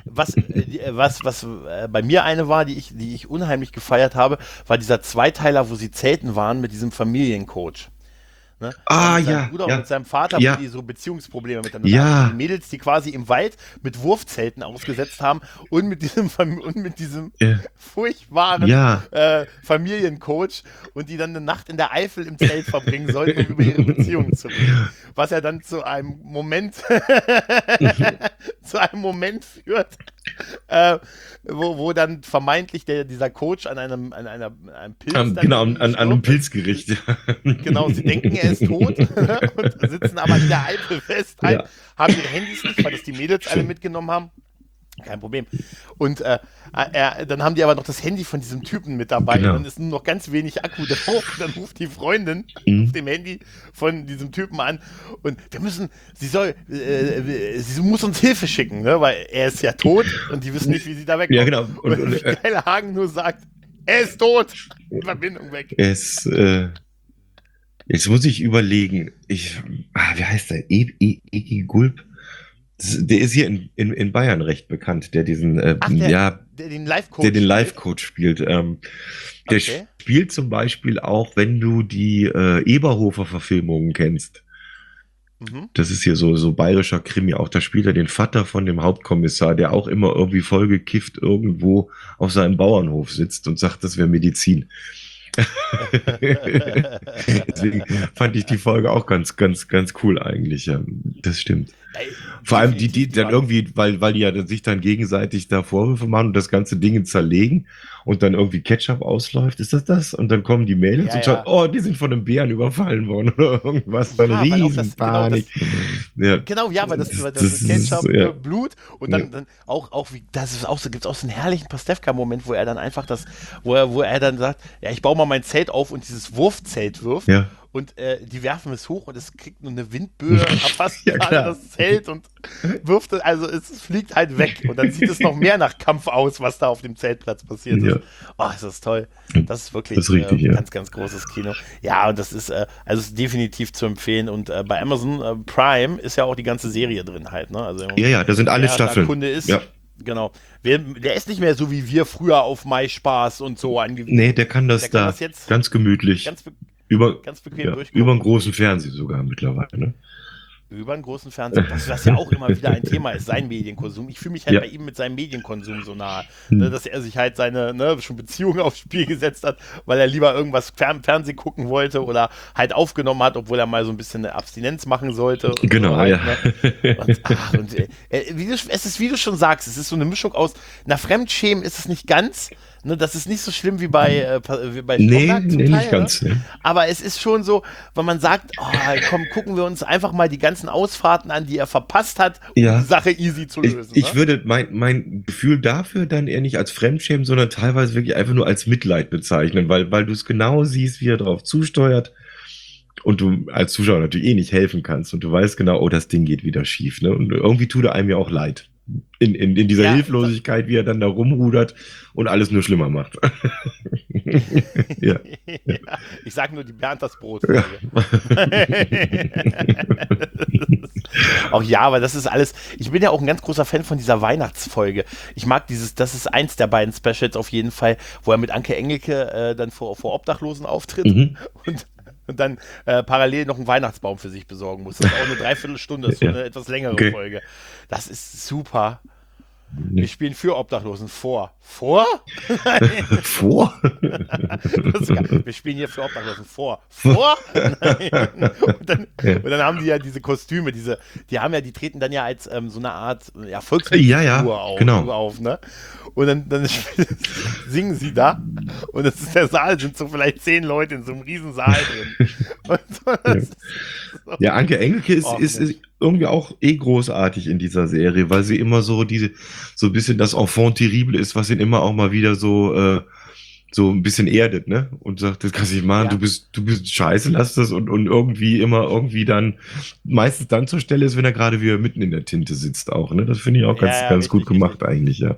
Speaker 1: was bei mir eine war, die ich unheimlich gefeiert habe, war dieser Zweiteiler, wo sie zelten waren mit diesem Familiencoach. Ne?
Speaker 2: Ah,
Speaker 1: Mit seinem
Speaker 2: ja,
Speaker 1: Bruder und mit
Speaker 2: ja,
Speaker 1: seinem Vater, wo
Speaker 2: ja,
Speaker 1: die so Beziehungsprobleme miteinander hatten. Und die
Speaker 2: ja,
Speaker 1: Mädels, die quasi im Wald mit Wurfzelten ausgesetzt haben und mit diesem
Speaker 2: ja,
Speaker 1: furchtbaren
Speaker 2: ja.
Speaker 1: Familiencoach und die dann eine Nacht in der Eifel im Zelt verbringen sollten, um über ihre Beziehung zu reden. Was ja dann zu einem Moment, zu einem Moment führt, äh, wo dann vermeintlich dieser Coach an einem Pilz dann
Speaker 2: Genau,
Speaker 1: irgendwie
Speaker 2: an einem
Speaker 1: stirbt.
Speaker 2: Pilzgericht.
Speaker 1: Genau, sie denken, er ist tot und sitzen aber in der Eifel fest, halt,
Speaker 2: Ja,
Speaker 1: haben ihre Handys nicht, weil das die Mädels alle
Speaker 2: stimmt.
Speaker 1: mitgenommen haben. Kein Problem. Und dann haben die aber noch das Handy von diesem Typen mit dabei und dann
Speaker 2: Genau.
Speaker 1: ist nur noch ganz wenig Akku drauf. Und dann ruft die Freundin auf
Speaker 2: Mhm.
Speaker 1: dem Handy von diesem Typen an und sie muss uns Hilfe schicken, ne? Weil er ist ja tot und die wissen nicht, wie sie da
Speaker 2: Ja,
Speaker 1: wegkommen.
Speaker 2: genau.
Speaker 1: Und Michael Hagen nur sagt, er ist tot. Verbindung weg.
Speaker 2: Es, jetzt muss ich überlegen. Wie heißt der? Egi Gulb? Der ist hier in Bayern recht bekannt, der diesen,
Speaker 1: Ach,
Speaker 2: ja,
Speaker 1: den
Speaker 2: der
Speaker 1: Live-Coach
Speaker 2: den
Speaker 1: spielt?
Speaker 2: Live-Coach spielt. Der
Speaker 1: Okay.
Speaker 2: spielt zum Beispiel auch, wenn du die Eberhofer-Verfilmungen kennst.
Speaker 1: Mhm.
Speaker 2: Das ist hier so bayerischer Krimi. Auch da spielt er den Vater von dem Hauptkommissar, der auch immer irgendwie vollgekifft irgendwo auf seinem Bauernhof sitzt und sagt, das wäre Medizin. Deswegen fand ich die Folge auch ganz, ganz, ganz cool eigentlich. Ja, das stimmt.
Speaker 1: Ey,
Speaker 2: Vor allem die,
Speaker 1: definitiv,
Speaker 2: die dann irgendwie, weil die ja sich dann gegenseitig da Vorwürfe machen und das ganze Ding zerlegen und dann irgendwie Ketchup ausläuft. Ist das das? Und dann kommen die Mädels
Speaker 1: ja,
Speaker 2: und schauen,
Speaker 1: ja.
Speaker 2: oh, die sind von einem Bären überfallen worden oder irgendwas. Dann
Speaker 1: Ja, weil auch
Speaker 2: Riesenpanik. Ja,
Speaker 1: genau, ja, weil das
Speaker 2: das
Speaker 1: mit
Speaker 2: ist,
Speaker 1: Ketchup,
Speaker 2: ja.
Speaker 1: Blut und
Speaker 2: Ja.
Speaker 1: dann auch wie, das ist auch so, gibt es auch so einen herrlichen Pastewka-Moment, wo er dann einfach wo er dann sagt, ja, ich baue mal mein Zelt auf und dieses Wurfzelt wirft
Speaker 2: Ja.
Speaker 1: und die werfen es hoch und es kriegt nur eine Windböe, erfasst
Speaker 2: Ja,
Speaker 1: gerade
Speaker 2: klar.
Speaker 1: das Zelt und wirft es, also es fliegt halt weg und dann sieht es noch mehr nach Kampf aus, was da auf dem Zeltplatz passiert
Speaker 2: Ja,
Speaker 1: ist. Oh, das ist toll. Das ist
Speaker 2: das
Speaker 1: wirklich
Speaker 2: ist richtig, ja.
Speaker 1: ganz, ganz großes Kino. Ja, und das ist, also ist definitiv zu empfehlen. Und bei Amazon Prime ist ja auch die ganze Serie drin halt, ne? Also
Speaker 2: Ja, ja, da sind alle
Speaker 1: wer da
Speaker 2: Staffeln.
Speaker 1: Kunde ist,
Speaker 2: Ja.
Speaker 1: genau. Der ist nicht mehr so wie wir früher auf MySpaß und so angewiesen.
Speaker 2: Nee, der kann
Speaker 1: Der
Speaker 2: das
Speaker 1: kann
Speaker 2: da
Speaker 1: das jetzt
Speaker 2: ganz gemütlich
Speaker 1: ganz,
Speaker 2: über,
Speaker 1: ganz bequem
Speaker 2: ja,
Speaker 1: durchgucken.
Speaker 2: über einen großen Fernseher sogar mittlerweile. Ne?
Speaker 1: Über einen großen Fernseher, was ja auch immer wieder ein Thema ist, sein Medienkonsum. Ich fühle mich halt
Speaker 2: Ja.
Speaker 1: bei ihm mit seinem Medienkonsum so nahe, ne,
Speaker 2: Hm.
Speaker 1: dass er sich halt seine schon Beziehung aufs Spiel gesetzt hat, weil er lieber irgendwas Fernsehen gucken wollte oder halt aufgenommen hat, obwohl er mal so ein bisschen eine Abstinenz machen sollte. Und
Speaker 2: Genau,
Speaker 1: so halt,
Speaker 2: ja.
Speaker 1: ne? Es ist, wie du schon sagst, es ist so eine Mischung aus, na, Fremdschämen ist es nicht ganz, ne, das ist nicht so schlimm wie bei
Speaker 2: Nee,
Speaker 1: Stromberg zum
Speaker 2: nee,
Speaker 1: Teil,
Speaker 2: nicht ganz.
Speaker 1: ne?
Speaker 2: Ne?
Speaker 1: Aber es ist schon so, wenn man sagt, oh, komm, gucken wir uns einfach mal die ganzen Ausfahrten an, die er verpasst hat, um
Speaker 2: Ja.
Speaker 1: die Sache easy zu lösen.
Speaker 2: Ich
Speaker 1: Ne?
Speaker 2: würde mein Gefühl dafür dann eher nicht als Fremdschämen, sondern teilweise wirklich einfach nur als Mitleid bezeichnen, weil du es genau siehst, wie er drauf zusteuert und du als Zuschauer natürlich eh nicht helfen kannst und du weißt genau, oh, das Ding geht wieder schief. Ne? Und irgendwie tut er einem ja auch leid. In dieser
Speaker 1: Ja,
Speaker 2: Hilflosigkeit, wie er dann da rumrudert und alles nur schlimmer macht. Ja.
Speaker 1: ja, ich sage nur die Bernd das Brot.
Speaker 2: Ja.
Speaker 1: Auch ja, aber das ist alles. Ich bin ja auch ein ganz großer Fan von dieser Weihnachtsfolge. Ich mag das ist eins der beiden Specials auf jeden Fall, wo er mit Anke Engelke dann vor Obdachlosen auftritt
Speaker 2: Mhm.
Speaker 1: und dann parallel noch einen Weihnachtsbaum für sich besorgen muss. Das ist auch eine Dreiviertelstunde, das ist so
Speaker 2: Ja.
Speaker 1: eine etwas längere
Speaker 2: Okay.
Speaker 1: Folge. Das ist super. Wir spielen für Obdachlosen vor. Vor? Nein.
Speaker 2: Vor?
Speaker 1: Das ist geil. Wir spielen hier für Obdachlosen vor. Vor? Nein. Und dann haben die ja diese Kostüme, die treten dann ja als so eine Art Volksfigur
Speaker 2: Ja, ja, genau.
Speaker 1: auf, ne? Und dann singen sie da und das ist der Saal, sind so vielleicht 10 Leute in so einem riesen Saal drin. Und so, das ist so.
Speaker 2: Ja, Anke Engelke ist,
Speaker 1: Och,
Speaker 2: ist,
Speaker 1: Mensch.
Speaker 2: ist irgendwie auch großartig in dieser Serie, weil sie immer so ein bisschen das Enfant terrible ist, was ihn immer auch mal wieder so ein bisschen erdet, ne? Und sagt, das kannst du nicht machen,
Speaker 1: Ja.
Speaker 2: du bist scheiße, lass das und irgendwie dann, meistens dann zur Stelle ist, wenn er gerade wieder mitten in der Tinte sitzt auch, ne? Das finde ich auch ganz,
Speaker 1: Ja,
Speaker 2: ganz gut
Speaker 1: richtig,
Speaker 2: gemacht eigentlich, ja.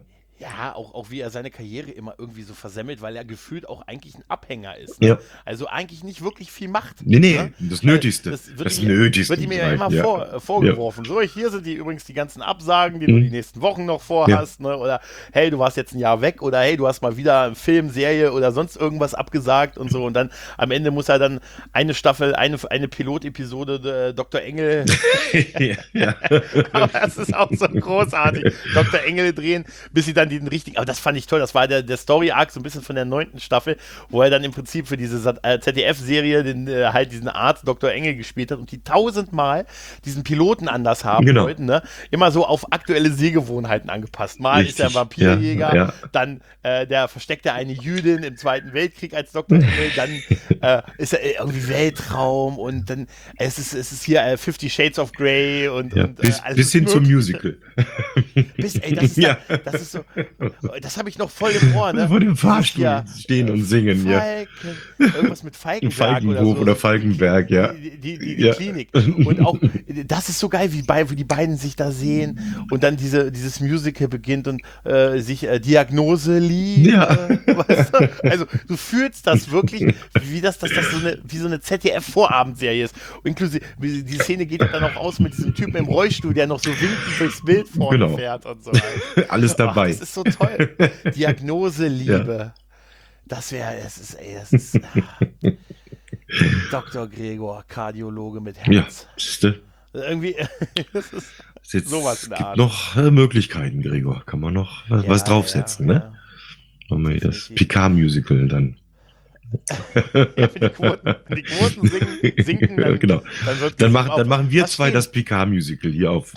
Speaker 1: Ja, auch wie er seine Karriere immer irgendwie so versemmelt, weil er gefühlt auch eigentlich ein Abhänger ist. Ne?
Speaker 2: Ja.
Speaker 1: Also eigentlich nicht wirklich viel macht.
Speaker 2: Nee,
Speaker 1: Ne?
Speaker 2: das Nötigste.
Speaker 1: Das
Speaker 2: Das
Speaker 1: wird
Speaker 2: Nötigste.
Speaker 1: ihm ja immer
Speaker 2: Ja.
Speaker 1: vorgeworfen. So, hier sind übrigens die ganzen Absagen, die du
Speaker 2: Mhm.
Speaker 1: die nächsten Wochen noch vorhast. Ne? Oder hey, du warst jetzt ein Jahr weg. Oder hey, du hast mal wieder einen Film, Serie oder sonst irgendwas abgesagt und so. Und dann am Ende muss er dann eine Staffel, eine Pilotepisode Dr. Engel.
Speaker 2: Ja.
Speaker 1: Aber das ist auch so großartig. Dr. Engel drehen, bis sie dann den richtigen. Aber das fand ich toll. Das war der Story-Arc so ein bisschen von der 9. Staffel, wo er dann im Prinzip für diese ZDF-Serie halt diesen Arzt Dr. Engel gespielt hat und die 1000-mal diesen Piloten anders haben wollten. Ne? Immer so auf aktuelle Sehgewohnheiten angepasst. Mal
Speaker 2: Richtig.
Speaker 1: ist er ein Vampirjäger,
Speaker 2: Ja.
Speaker 1: dann der versteckte eine Jüdin im Zweiten Weltkrieg als Dr. Engel, dann ist er irgendwie Weltraum und dann es ist hier 50 Shades of Grey und
Speaker 2: bis hin zum Musical.
Speaker 1: Das ist so, das habe ich noch voll im Ohr, ne?
Speaker 2: Vor dem Fahrstuhl stehen und singen,
Speaker 1: irgendwas mit Falkenberg
Speaker 2: Falkenhof oder Falkenberg, ja.
Speaker 1: Die Klinik. Und auch, das ist so geil, wie die beiden sich da sehen und dann dieses Musical beginnt und sich Diagnose liegt.
Speaker 2: Ja.
Speaker 1: Weißt du? Also du fühlst das wirklich, wie so eine ZDF-Vorabendserie ist. Inklusive, die Szene geht ja dann auch aus mit diesem Typen im Rollstuhl, der noch so winkend durchs Bild vorne fährt und so weiter.
Speaker 2: Alles dabei.
Speaker 1: Das ist so toll. Diagnose Liebe. Das ist Dr. Gregor, Kardiologe mit Herz.
Speaker 2: Ja,
Speaker 1: irgendwie, das ist
Speaker 2: jetzt
Speaker 1: sowas in der Art.
Speaker 2: Noch Möglichkeiten, Gregor. Kann man noch was draufsetzen, ne? Machen wir das Picard-Musical dann.
Speaker 1: Ja, für die Quoten sinken, dann,
Speaker 2: genau. Dann machen wir zwei
Speaker 1: stehen?
Speaker 2: das Picard-Musical hier auf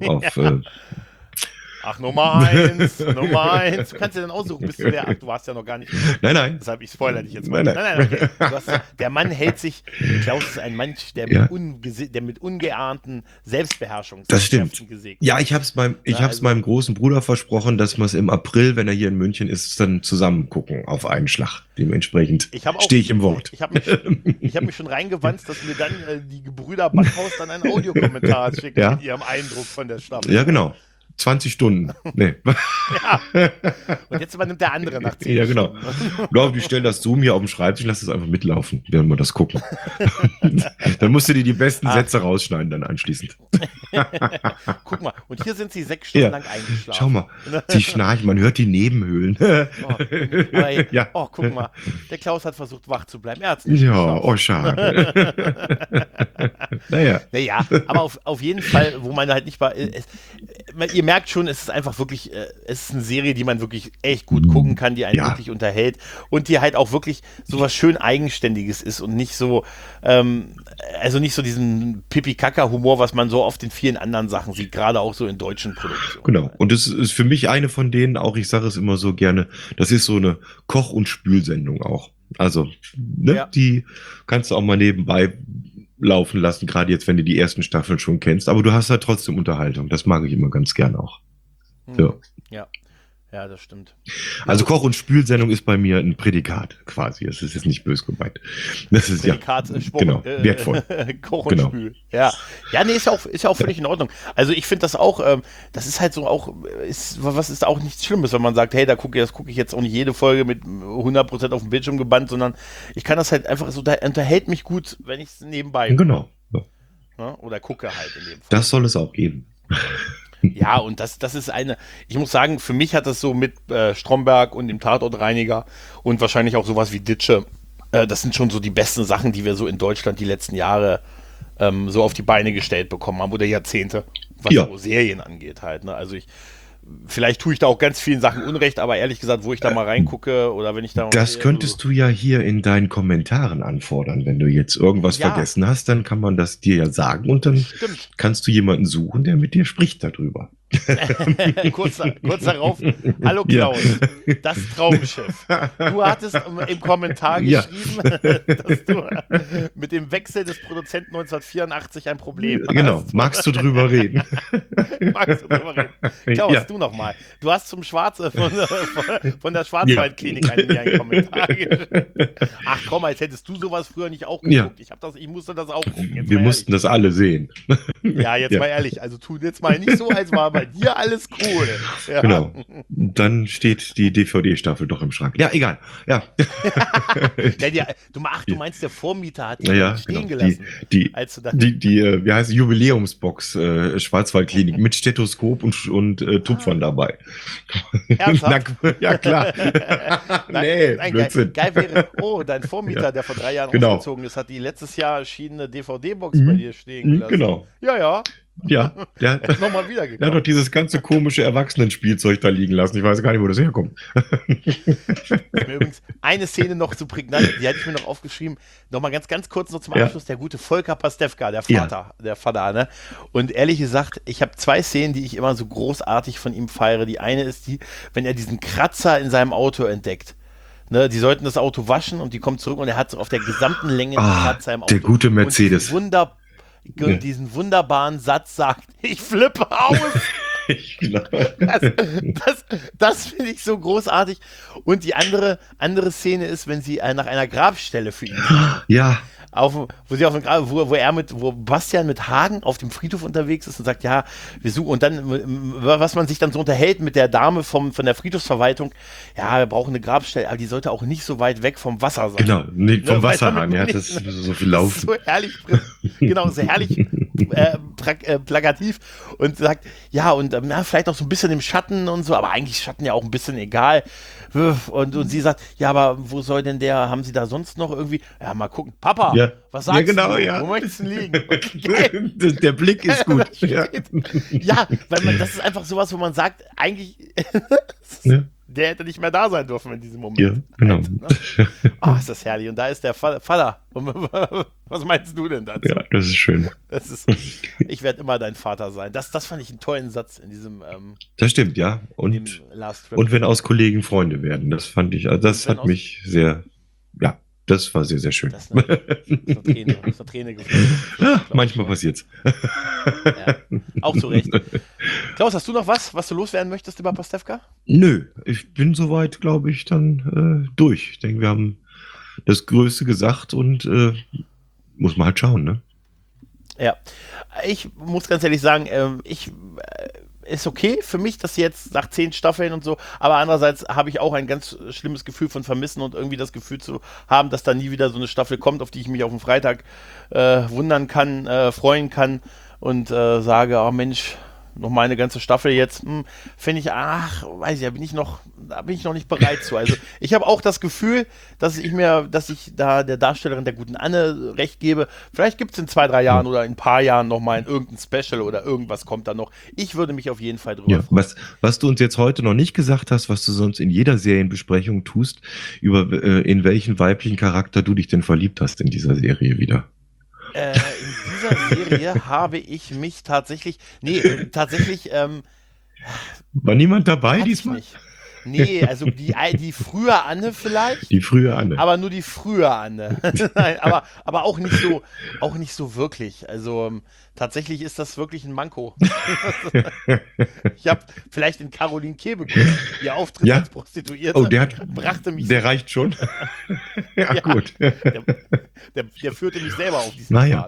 Speaker 1: Ach, Nummer 1. Du kannst dir dann aussuchen, bist du der. Ach, du warst ja noch gar nicht.
Speaker 2: Nein.
Speaker 1: Deshalb, ich spoilere dich jetzt mal.
Speaker 2: Nein.
Speaker 1: Okay. Der Mann hält sich, Klaus ist ein Mensch, der mit ungeahnten Selbstbeherrschung
Speaker 2: das stimmt.
Speaker 1: gesegnet.
Speaker 2: Ja, ich hab's meinem großen Bruder versprochen, dass wir es im April, wenn er hier in München ist, dann zusammen gucken auf einen Schlag. Dementsprechend stehe ich im Wort.
Speaker 1: Ich habe mich schon reingewanzt, dass mir dann die Gebrüder Backhaus dann einen Audiokommentar schicken mit ihrem Eindruck von der Staffel.
Speaker 2: Ja, genau. 20 Stunden. Nee.
Speaker 1: Ja. Und jetzt übernimmt der andere nach 10
Speaker 2: Ja, genau.
Speaker 1: Stunden.
Speaker 2: Die stellen das Zoom hier auf dem Schreibtisch, lass es einfach mitlaufen, während wir das gucken. Dann musst du dir die besten Sätze rausschneiden dann anschließend.
Speaker 1: Guck mal, und hier sind sie 6 Stunden lang eingeschlafen.
Speaker 2: Schau mal, sie schnarchen, man hört die Nebenhöhlen.
Speaker 1: Guck mal, der Klaus hat versucht, wach zu bleiben. Er hat's
Speaker 2: nicht geschafft. Schade.
Speaker 1: Naja, aber auf jeden Fall, wo man halt nicht war, ihr merkt schon, es ist einfach wirklich, es ist eine Serie, die man wirklich echt gut gucken kann, die einen wirklich unterhält und die halt auch wirklich so was schön Eigenständiges ist und nicht so, also nicht so diesen Pipi-Kaka-Humor, was man so oft in vielen anderen Sachen sieht, gerade auch so in deutschen Produktionen.
Speaker 2: Genau, und das ist für mich eine von denen, auch ich sage es immer so gerne, das ist so eine Koch- und Spülsendung auch. Also, die kannst du auch mal nebenbei laufen lassen, gerade jetzt, wenn du die ersten Staffeln schon kennst. Aber du hast halt trotzdem Unterhaltung. Das mag ich immer ganz gern auch.
Speaker 1: Ja, das stimmt.
Speaker 2: Also Koch- und Spülsendung ist bei mir ein Prädikat quasi. Das ist jetzt nicht böse gemeint. Das ist
Speaker 1: Prädikat,
Speaker 2: wertvoll.
Speaker 1: Koch und Spül. Ja, nee, ist ja auch völlig in Ordnung. Also ich finde das auch, das ist halt so auch, was ist auch nichts Schlimmes, wenn man sagt, hey, das gucke ich jetzt auch nicht jede Folge mit 100% auf dem Bildschirm gebannt, sondern ich kann das halt einfach so, da unterhält mich gut, wenn ich es nebenbei
Speaker 2: Genau.
Speaker 1: Ja, oder gucke halt in dem Fall.
Speaker 2: Das soll es auch geben.
Speaker 1: Ja, und das ist ich muss sagen, für mich hat das so mit Stromberg und dem Tatortreiniger und wahrscheinlich auch sowas wie Ditsche, das sind schon so die besten Sachen, die wir so in Deutschland die letzten Jahre so auf die Beine gestellt bekommen haben oder Jahrzehnte, was so Serien angeht halt. Ne? Also vielleicht tue ich da auch ganz vielen Sachen Unrecht, aber ehrlich gesagt, wo ich da mal reingucke oder wenn ich da...
Speaker 2: Das könntest du ja hier in deinen Kommentaren anfordern. Wenn du jetzt irgendwas vergessen hast, dann kann man das dir ja sagen und dann kannst du jemanden suchen, der mit dir spricht darüber.
Speaker 1: kurz darauf, hallo Klaus, das Traumschiff. Du hattest im Kommentar geschrieben, dass du mit dem Wechsel des Produzenten 1984 ein Problem hast.
Speaker 2: Genau, magst du drüber reden?
Speaker 1: Klaus, du nochmal. Du hast zum von der Schwarzwaldklinik einen Kommentar geschrieben. Ach komm, als hättest du sowas früher nicht auch geguckt. Ich musste das auch gucken.
Speaker 2: Wir mussten das alle sehen.
Speaker 1: Ja, jetzt mal ehrlich, also tu jetzt mal nicht so, als war bei bei dir alles cool. Ja.
Speaker 2: Genau. Dann steht die DVD-Staffel doch im Schrank. Ja, egal. Ja.
Speaker 1: Du meinst, der Vormieter hat
Speaker 2: Ja,
Speaker 1: stehen
Speaker 2: genau.
Speaker 1: gelassen.
Speaker 2: Die,
Speaker 1: als du da
Speaker 2: wie heißt die? Jubiläumsbox Schwarzwaldklinik mit Stethoskop und Tupfern dabei.
Speaker 1: Ernsthaft?
Speaker 2: Ja, klar.
Speaker 1: Nein,
Speaker 2: Blödsinn.
Speaker 1: geil wäre, dein Vormieter,
Speaker 2: Ja.
Speaker 1: der vor 3 Jahren
Speaker 2: Genau.
Speaker 1: ausgezogen ist, hat die letztes Jahr erschienene DVD-Box bei dir stehen gelassen.
Speaker 2: Genau.
Speaker 1: Ja.
Speaker 2: Ja, der
Speaker 1: Ist nochmal wieder
Speaker 2: hat doch dieses ganze komische Erwachsenenspielzeug da liegen lassen. Ich weiß gar nicht, wo das herkommt.
Speaker 1: Mir übrigens eine Szene noch so prägnant, die hatte ich mir noch aufgeschrieben. Nochmal ganz kurz noch zum Abschluss. Der gute Volker Pastewka, der Vater, ne? Und ehrlich gesagt, ich habe 2 Szenen, die ich immer so großartig von ihm feiere. Die eine ist die, wenn er diesen Kratzer in seinem Auto entdeckt. Ne, die sollten das Auto waschen und die kommen zurück und er hat so auf der gesamten Länge einen Kratzer im Auto.
Speaker 2: Der gute Mercedes.
Speaker 1: Und diesen wunderbaren Satz sagt, ich flippe aus.
Speaker 2: Ich glaube.
Speaker 1: Das finde ich so großartig. Und die andere Szene ist, wenn sie nach einer Grabstelle für ihn
Speaker 2: Ja.
Speaker 1: wo Bastian mit Hagen auf dem Friedhof unterwegs ist und sagt, ja, wir suchen, und dann, was man sich dann so unterhält mit der Dame von der Friedhofsverwaltung, ja, wir brauchen eine Grabstelle, aber die sollte auch nicht so weit weg vom Wasser sein.
Speaker 2: Genau, nicht vom Wasserhahn, ja, das ist so viel Laufen.
Speaker 1: So herrlich, genau, so herrlich plakativ und sagt, ja, und vielleicht auch so ein bisschen im Schatten und so, aber eigentlich Schatten ja auch ein bisschen egal. Und sie sagt, ja, aber wo soll denn haben Sie da sonst noch irgendwie, ja, mal gucken, Papa,
Speaker 2: Ja.
Speaker 1: was sagst
Speaker 2: genau,
Speaker 1: du?
Speaker 2: Ja.
Speaker 1: Wo möchtest du liegen?
Speaker 2: Der Blick ist gut. Ja.
Speaker 1: Ja, weil das ist einfach sowas, wo man sagt, eigentlich, der hätte nicht mehr da sein dürfen in diesem Moment.
Speaker 2: Ja, genau.
Speaker 1: Oh, ist das herrlich. Und da ist der Vater. Was meinst du denn dazu?
Speaker 2: Ja, das ist schön.
Speaker 1: Ich werde immer dein Vater sein. Das fand ich einen tollen Satz in diesem
Speaker 2: Das stimmt, ja. Und wenn aus Kollegen Freunde werden, das fand ich, also das hat mich sehr, ja, das war sehr, sehr schön.
Speaker 1: Das ist eine Träne geflossen.
Speaker 2: Ja, manchmal passiert's.
Speaker 1: Ja, auch zu Recht. Klaus, hast du noch was du loswerden möchtest über Pastewka?
Speaker 2: Nö, ich bin soweit, glaube ich, dann durch. Ich denke, wir haben das Größte gesagt und muss man halt schauen, ne?
Speaker 1: Ja, ich muss ganz ehrlich sagen, ist okay für mich, dass jetzt nach 10 Staffeln und so, aber andererseits habe ich auch ein ganz schlimmes Gefühl von Vermissen und irgendwie das Gefühl zu haben, dass da nie wieder so eine Staffel kommt, auf die ich mich auf den Freitag wundern kann, freuen kann und sage, oh Mensch, noch mal eine ganze Staffel jetzt, finde ich, weiß ich, da bin ich noch nicht bereit zu. Also ich habe auch das Gefühl, dass ich da der Darstellerin der guten Anne recht gebe. Vielleicht gibt es in 2-3 Jahren oder in ein paar Jahren noch mal irgendein Special oder irgendwas kommt da noch. Ich würde mich auf jeden Fall drüber freuen.
Speaker 2: Was du uns jetzt heute noch nicht gesagt hast, was du sonst in jeder Serienbesprechung tust, in welchen weiblichen Charakter du dich denn verliebt hast in dieser Serie wieder.
Speaker 1: In dieser Serie habe ich mich tatsächlich,
Speaker 2: war niemand dabei diesmal?
Speaker 1: Nicht. Nee, also die frühe Anne vielleicht.
Speaker 2: Die frühe Anne.
Speaker 1: Aber nur die frühe Anne. Nein, aber auch nicht so wirklich. Also tatsächlich ist das wirklich ein Manko. Ich habe vielleicht in Caroline Kebekus ihr Auftritt als Prostituierte.
Speaker 2: Oh,
Speaker 1: brachte mich.
Speaker 2: Der reicht schon. Ja, gut.
Speaker 1: Der führte mich selber auf diesen
Speaker 2: Pfad.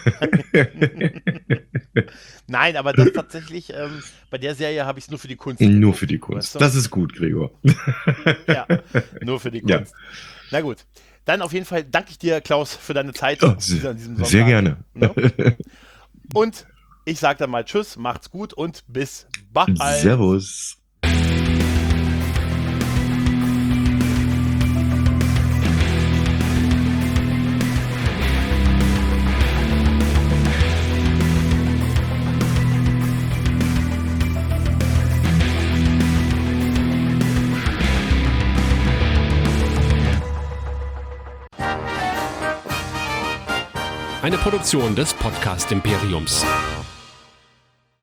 Speaker 1: Nein, aber das tatsächlich, bei der Serie habe ich es nur für die Kunst.
Speaker 2: Nur für die Kunst. Weißt du? Das ist gut, Gregor.
Speaker 1: Ja, nur für die Kunst. Ja. Na gut. Dann auf jeden Fall danke ich dir, Klaus, für deine Zeit
Speaker 2: an diesem Sonntag. Sehr gerne.
Speaker 1: No? Und ich sage dann mal Tschüss, macht's gut und bis bald.
Speaker 2: Servus.
Speaker 3: Eine Produktion des Podcast Imperiums.